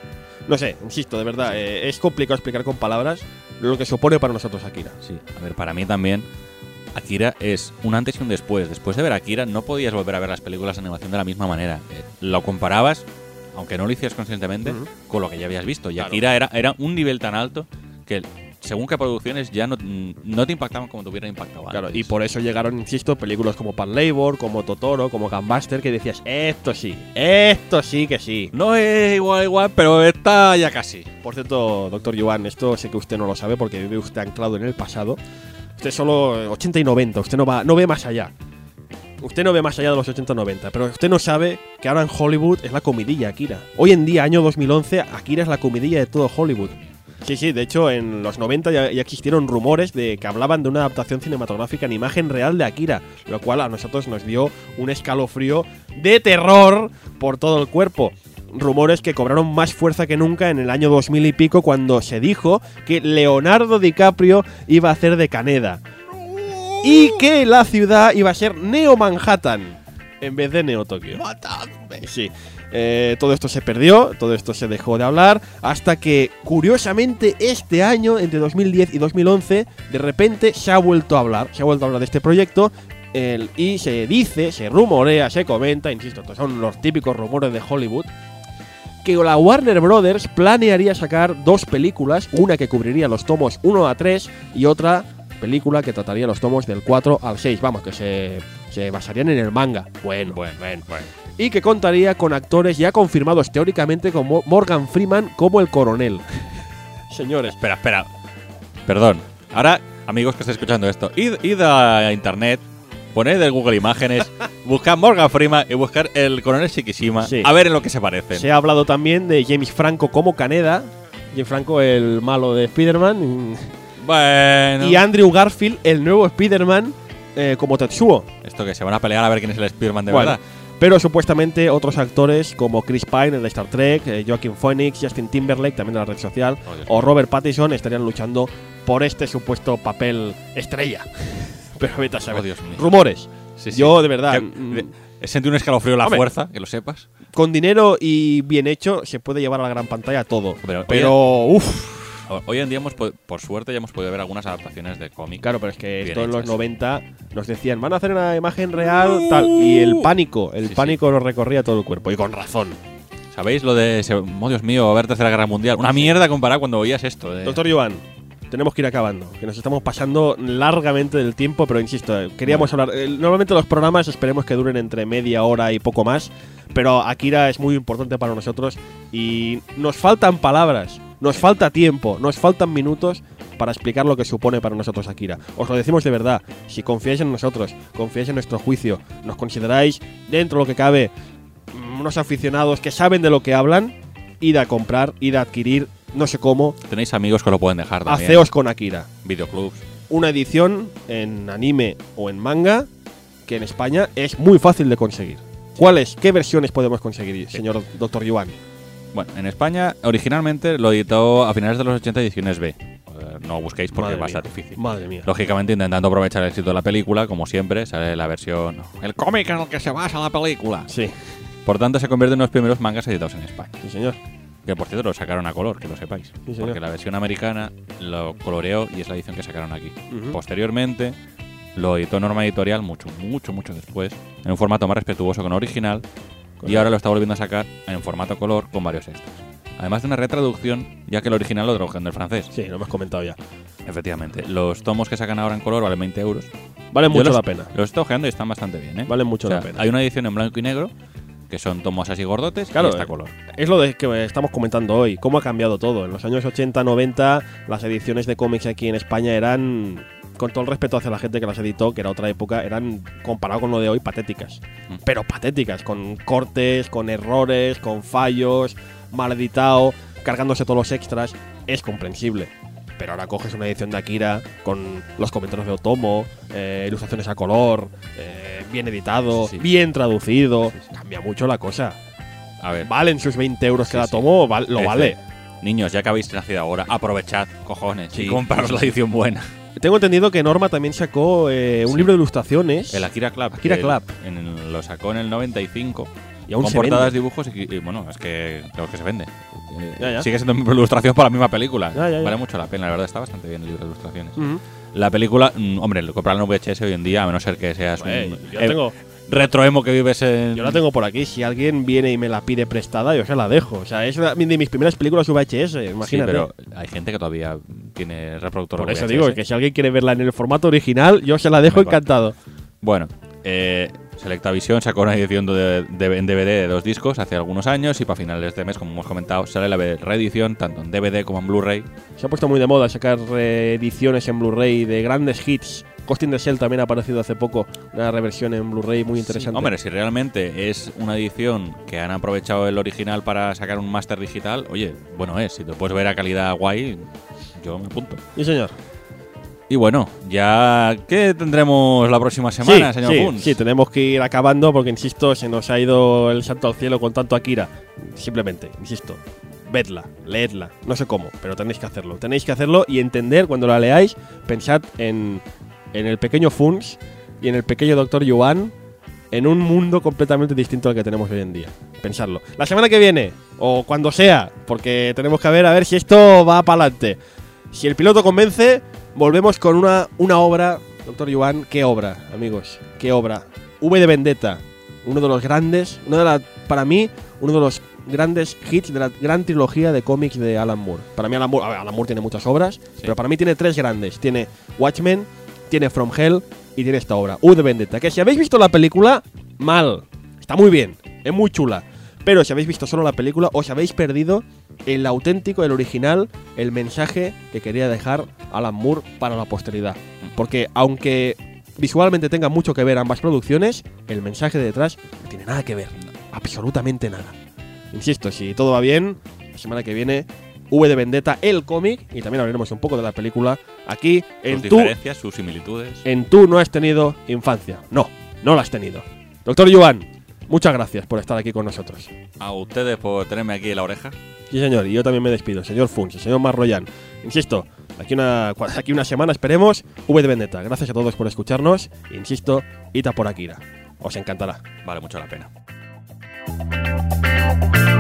No sé, insisto, de verdad, eh, es complicado explicar con palabras lo que supone para nosotros Akira. Sí, a ver, para mí también Akira es un antes y un después. Después de ver Akira no podías volver a ver las películas de animación de la misma manera. Eh, lo comparabas, aunque no lo hicieras conscientemente, Ujú. con lo que ya habías visto. Y Claro. Akira era, era un nivel tan alto que según qué producciones ya no, no te impactaban como te hubieran impactado Claro, antes. y por eso llegaron, insisto, películas como Pan Labor, como Totoro, como Gunbuster, que decías, esto sí, esto sí que sí. No es igual, igual, pero está ya casi. Por cierto, doctor Yuan, esto sé que usted no lo sabe porque vive usted anclado en el pasado. Usted solo ochenta y noventa, usted no va, no ve más allá. Usted no ve más allá de los ochenta noventa, pero usted no sabe que ahora en Hollywood es la comidilla Akira. Hoy en día, año dos mil once, Akira es la comidilla de todo Hollywood. Sí, sí, de hecho en los noventa ya, ya existieron rumores de que hablaban de una adaptación cinematográfica en imagen real de Akira, lo cual a nosotros nos dio un escalofrío de terror por todo el cuerpo. Rumores que cobraron más fuerza que nunca en el año dos mil y pico cuando se dijo que Leonardo DiCaprio iba a hacer de Kaneda y que la ciudad iba a ser Neo Manhattan en vez de Neo Tokio. Sí. Eh, todo esto se perdió, todo esto se dejó de hablar, hasta que, curiosamente, este año, entre dos mil diez y dos mil once, de repente se ha vuelto a hablar, se ha vuelto a hablar de este proyecto, el- y se dice, se rumorea, se comenta, insisto, estos son los típicos rumores de Hollywood, que la Warner Brothers planearía sacar dos películas, una que cubriría los tomos uno a tres y otra película que trataría los tomos del cuatro al seis. Vamos, que se, se basarían en el manga. Bueno, Bueno, bueno, bueno. Y que contaría con actores ya confirmados teóricamente como Morgan Freeman como el coronel. Señores, Espera, espera. Perdón. Ahora, amigos que estáis escuchando esto, id, id a internet, poned en Google Imágenes, buscad Morgan Freeman y buscar el coronel Shikishima, Sí. a ver en lo que se parecen. se ha hablado también de James Franco como Kaneda. James Franco, el malo de Spider-Man. Bueno. Y Andrew Garfield, el nuevo Spider-Man, eh, como Tetsuo. Esto que se van a pelear a ver quién es el Spider-Man de Bueno, verdad. pero supuestamente otros actores como Chris Pine, el de Star Trek, eh, Joaquin Phoenix, Justin Timberlake, también de la red social, Oh, Dios o Robert Pattinson estarían luchando por este supuesto papel estrella. Pero vete a saber. Oh, Dios mío. Rumores. Sí, sí. Yo, de verdad, Que- mm, de- Sentí un escalofrío en la Hombre. fuerza, que lo sepas. con dinero y bien hecho se puede llevar a la gran pantalla todo. Pero- Pero, uff. O- Hoy en día, hemos, po- por suerte, ya hemos podido ver algunas adaptaciones de cómic. Claro, pero es que Bien esto en los hechas. noventa nos decían, van a hacer una imagen real, tal. Y el pánico, el Sí, sí. pánico nos recorría todo el cuerpo. Y con razón. ¿Sabéis lo de, ese- oh, Dios mío, va a haber Tercera Guerra Mundial? Una mierda comparada cuando oías esto. De, Doctor Joan, tenemos que ir acabando, que nos estamos pasando largamente del tiempo, pero insisto, eh, queríamos hablar. eh, Normalmente los programas esperemos que duren entre media hora y poco más, pero Akira es muy importante para nosotros y nos faltan palabras, nos falta tiempo, nos faltan minutos para explicar lo que supone para nosotros Akira. Os lo decimos de verdad, si confiáis en nosotros, confiáis en nuestro juicio, nos consideráis dentro de lo que cabe mm, unos aficionados que saben de lo que hablan, id a comprar, id a adquirir, no sé cómo, Tenéis amigos que lo pueden dejar también. Haceos con Akira. Videoclubs. Una edición en anime o en manga que en España es muy fácil de conseguir. ¿Cuáles? ¿Qué versiones podemos conseguir, señor doctor Yuan? Bueno, en España originalmente lo editó a finales de los ochenta ediciones B. Eh, No busquéis porque Madre va a mía. ser difícil. Madre mía. Lógicamente, intentando aprovechar el éxito de la película, como siempre, sale la versión. El cómic en el que se basa la película. Sí, Por tanto, se convierte en los primeros mangas editados en España. sí, señor. Que por cierto lo sacaron a color, que lo sepáis. Sí, señor. Porque la versión americana lo coloreó y es la edición que sacaron aquí. Ujú. Posteriormente, lo editó Norma Editorial mucho, mucho, mucho después, en un formato más respetuoso con el original. Y Correcto. ahora lo está volviendo a sacar en formato color con varios extras. Además de una retraducción, ya que el original lo tradujeron del francés. Sí, lo hemos comentado ya. Efectivamente. Los tomos que sacan ahora en color valen veinte euros. Vale Yo mucho los- la pena. Los estoy ojeando y están bastante bien, ¿eh? Valen mucho O sea, la pena. Hay una edición en blanco y negro, que son tomos así gordotes, Claro, y esta eh. color. Es lo de que estamos comentando hoy, cómo ha cambiado todo. En los años ochenta, noventa, las ediciones de cómics aquí en España eran, con todo el respeto hacia la gente que las editó, que era otra época, eran, comparado con lo de hoy, patéticas. Mm. Pero patéticas, con cortes, con errores, con fallos, mal editado, cargándose todos los extras. Es comprensible. Pero ahora coges una edición de Akira con los comentarios de Otomo, eh, ilustraciones a color, eh, bien editado, Sí, sí. bien traducido. Sí, sí. Cambia mucho la cosa. A ver, Valen sus veinte euros Sí, que la sí. tomó, val- lo F. vale. niños, ya que habéis nacido ahora, aprovechad, cojones, Sí. y compraros la edición buena. Tengo entendido que Norma también sacó eh, un Sí. libro de ilustraciones. El Akira Club. Akira que Club. en el- lo sacó en el noventa y cinco. y aún Con se portadas, vende. dibujos y, y, bueno, es que creo que se vende. Eh, Ya, ya. Sigue siendo una ilustración para la misma película. Ya, ya, ya. Vale mucho la pena, la verdad, está bastante bien el libro de ilustraciones. Ujú. La película, mm, hombre, comprarla en V H S hoy en día, a menos ser que seas Hombre, un yo, eh, tengo, retroemo que vives en. yo la tengo por aquí. Si alguien viene y me la pide prestada, yo se la dejo. O sea, es una de mis primeras películas V H S, Sí, imagínate. pero hay gente que todavía tiene reproductor por V eso H S. digo que si alguien quiere verla en el formato original, yo se la dejo Venga. encantado. Bueno, eh, Selectavision sacó una edición de, de- en D V D de dos discos hace algunos años y para finales de mes, como hemos comentado, sale la reedición tanto en D V D como en Blu-ray. Se ha puesto muy de moda sacar ediciones en Blu-ray de grandes hits. Ghost in the Shell también ha aparecido hace poco, una reversión en Blu-ray muy interesante. Sí, hombre, si realmente es una edición que han aprovechado el original para sacar un máster digital, oye, bueno es, si te puedes ver a calidad guay, yo me apunto. Sí, señor. Y bueno, ya ¿qué tendremos la próxima semana, sí, señor sí, Funs? sí, tenemos que ir acabando porque, insisto, se nos ha ido el santo al cielo con tanto Akira. Simplemente, insisto, vedla, leedla, no sé cómo, pero tenéis que hacerlo. Tenéis que hacerlo y entender cuando la leáis, pensad en, en el pequeño Funs y en el pequeño doctor Yuan en un mundo completamente distinto al que tenemos hoy en día. Pensadlo. La semana que viene, o cuando sea, porque tenemos que ver a ver si esto va para adelante. Si el piloto convence, volvemos con una, una obra. Doctor Yuan, ¿qué obra, amigos? ¿Qué obra? V de Vendetta, uno de los grandes, uno de la, para mí, uno de los grandes hits de la gran trilogía de cómics de Alan Moore. Para mí Alan Moore, a ver, Alan Moore tiene muchas obras, pero para mí tiene tres grandes. Tiene Watchmen, tiene From Hell y tiene esta obra, V de Vendetta, que si habéis visto la película, mal. Está muy bien, es muy chula. Pero si habéis visto solo la película, os habéis perdido el auténtico, el original, el mensaje que quería dejar Alan Moore para la posteridad. Porque aunque visualmente tengan mucho que ver ambas producciones, el mensaje de detrás no tiene nada que ver. Absolutamente nada. Insisto, si todo va bien, la semana que viene, V de Vendetta, el cómic, y también hablaremos un poco de la película, aquí en sus tu... diferencias, sus similitudes. En Tú no has tenido infancia. No, no la has tenido. Doctor Yuan, muchas gracias por estar aquí con nosotros. A ustedes por tenerme aquí en la oreja. Sí, señor, y yo también me despido, señor Funs, señor Marroyan. Insisto, aquí una, aquí una semana esperemos, V de Vendetta. Gracias a todos por escucharnos. Insisto, ita por Akira. Os encantará. Vale mucho la pena.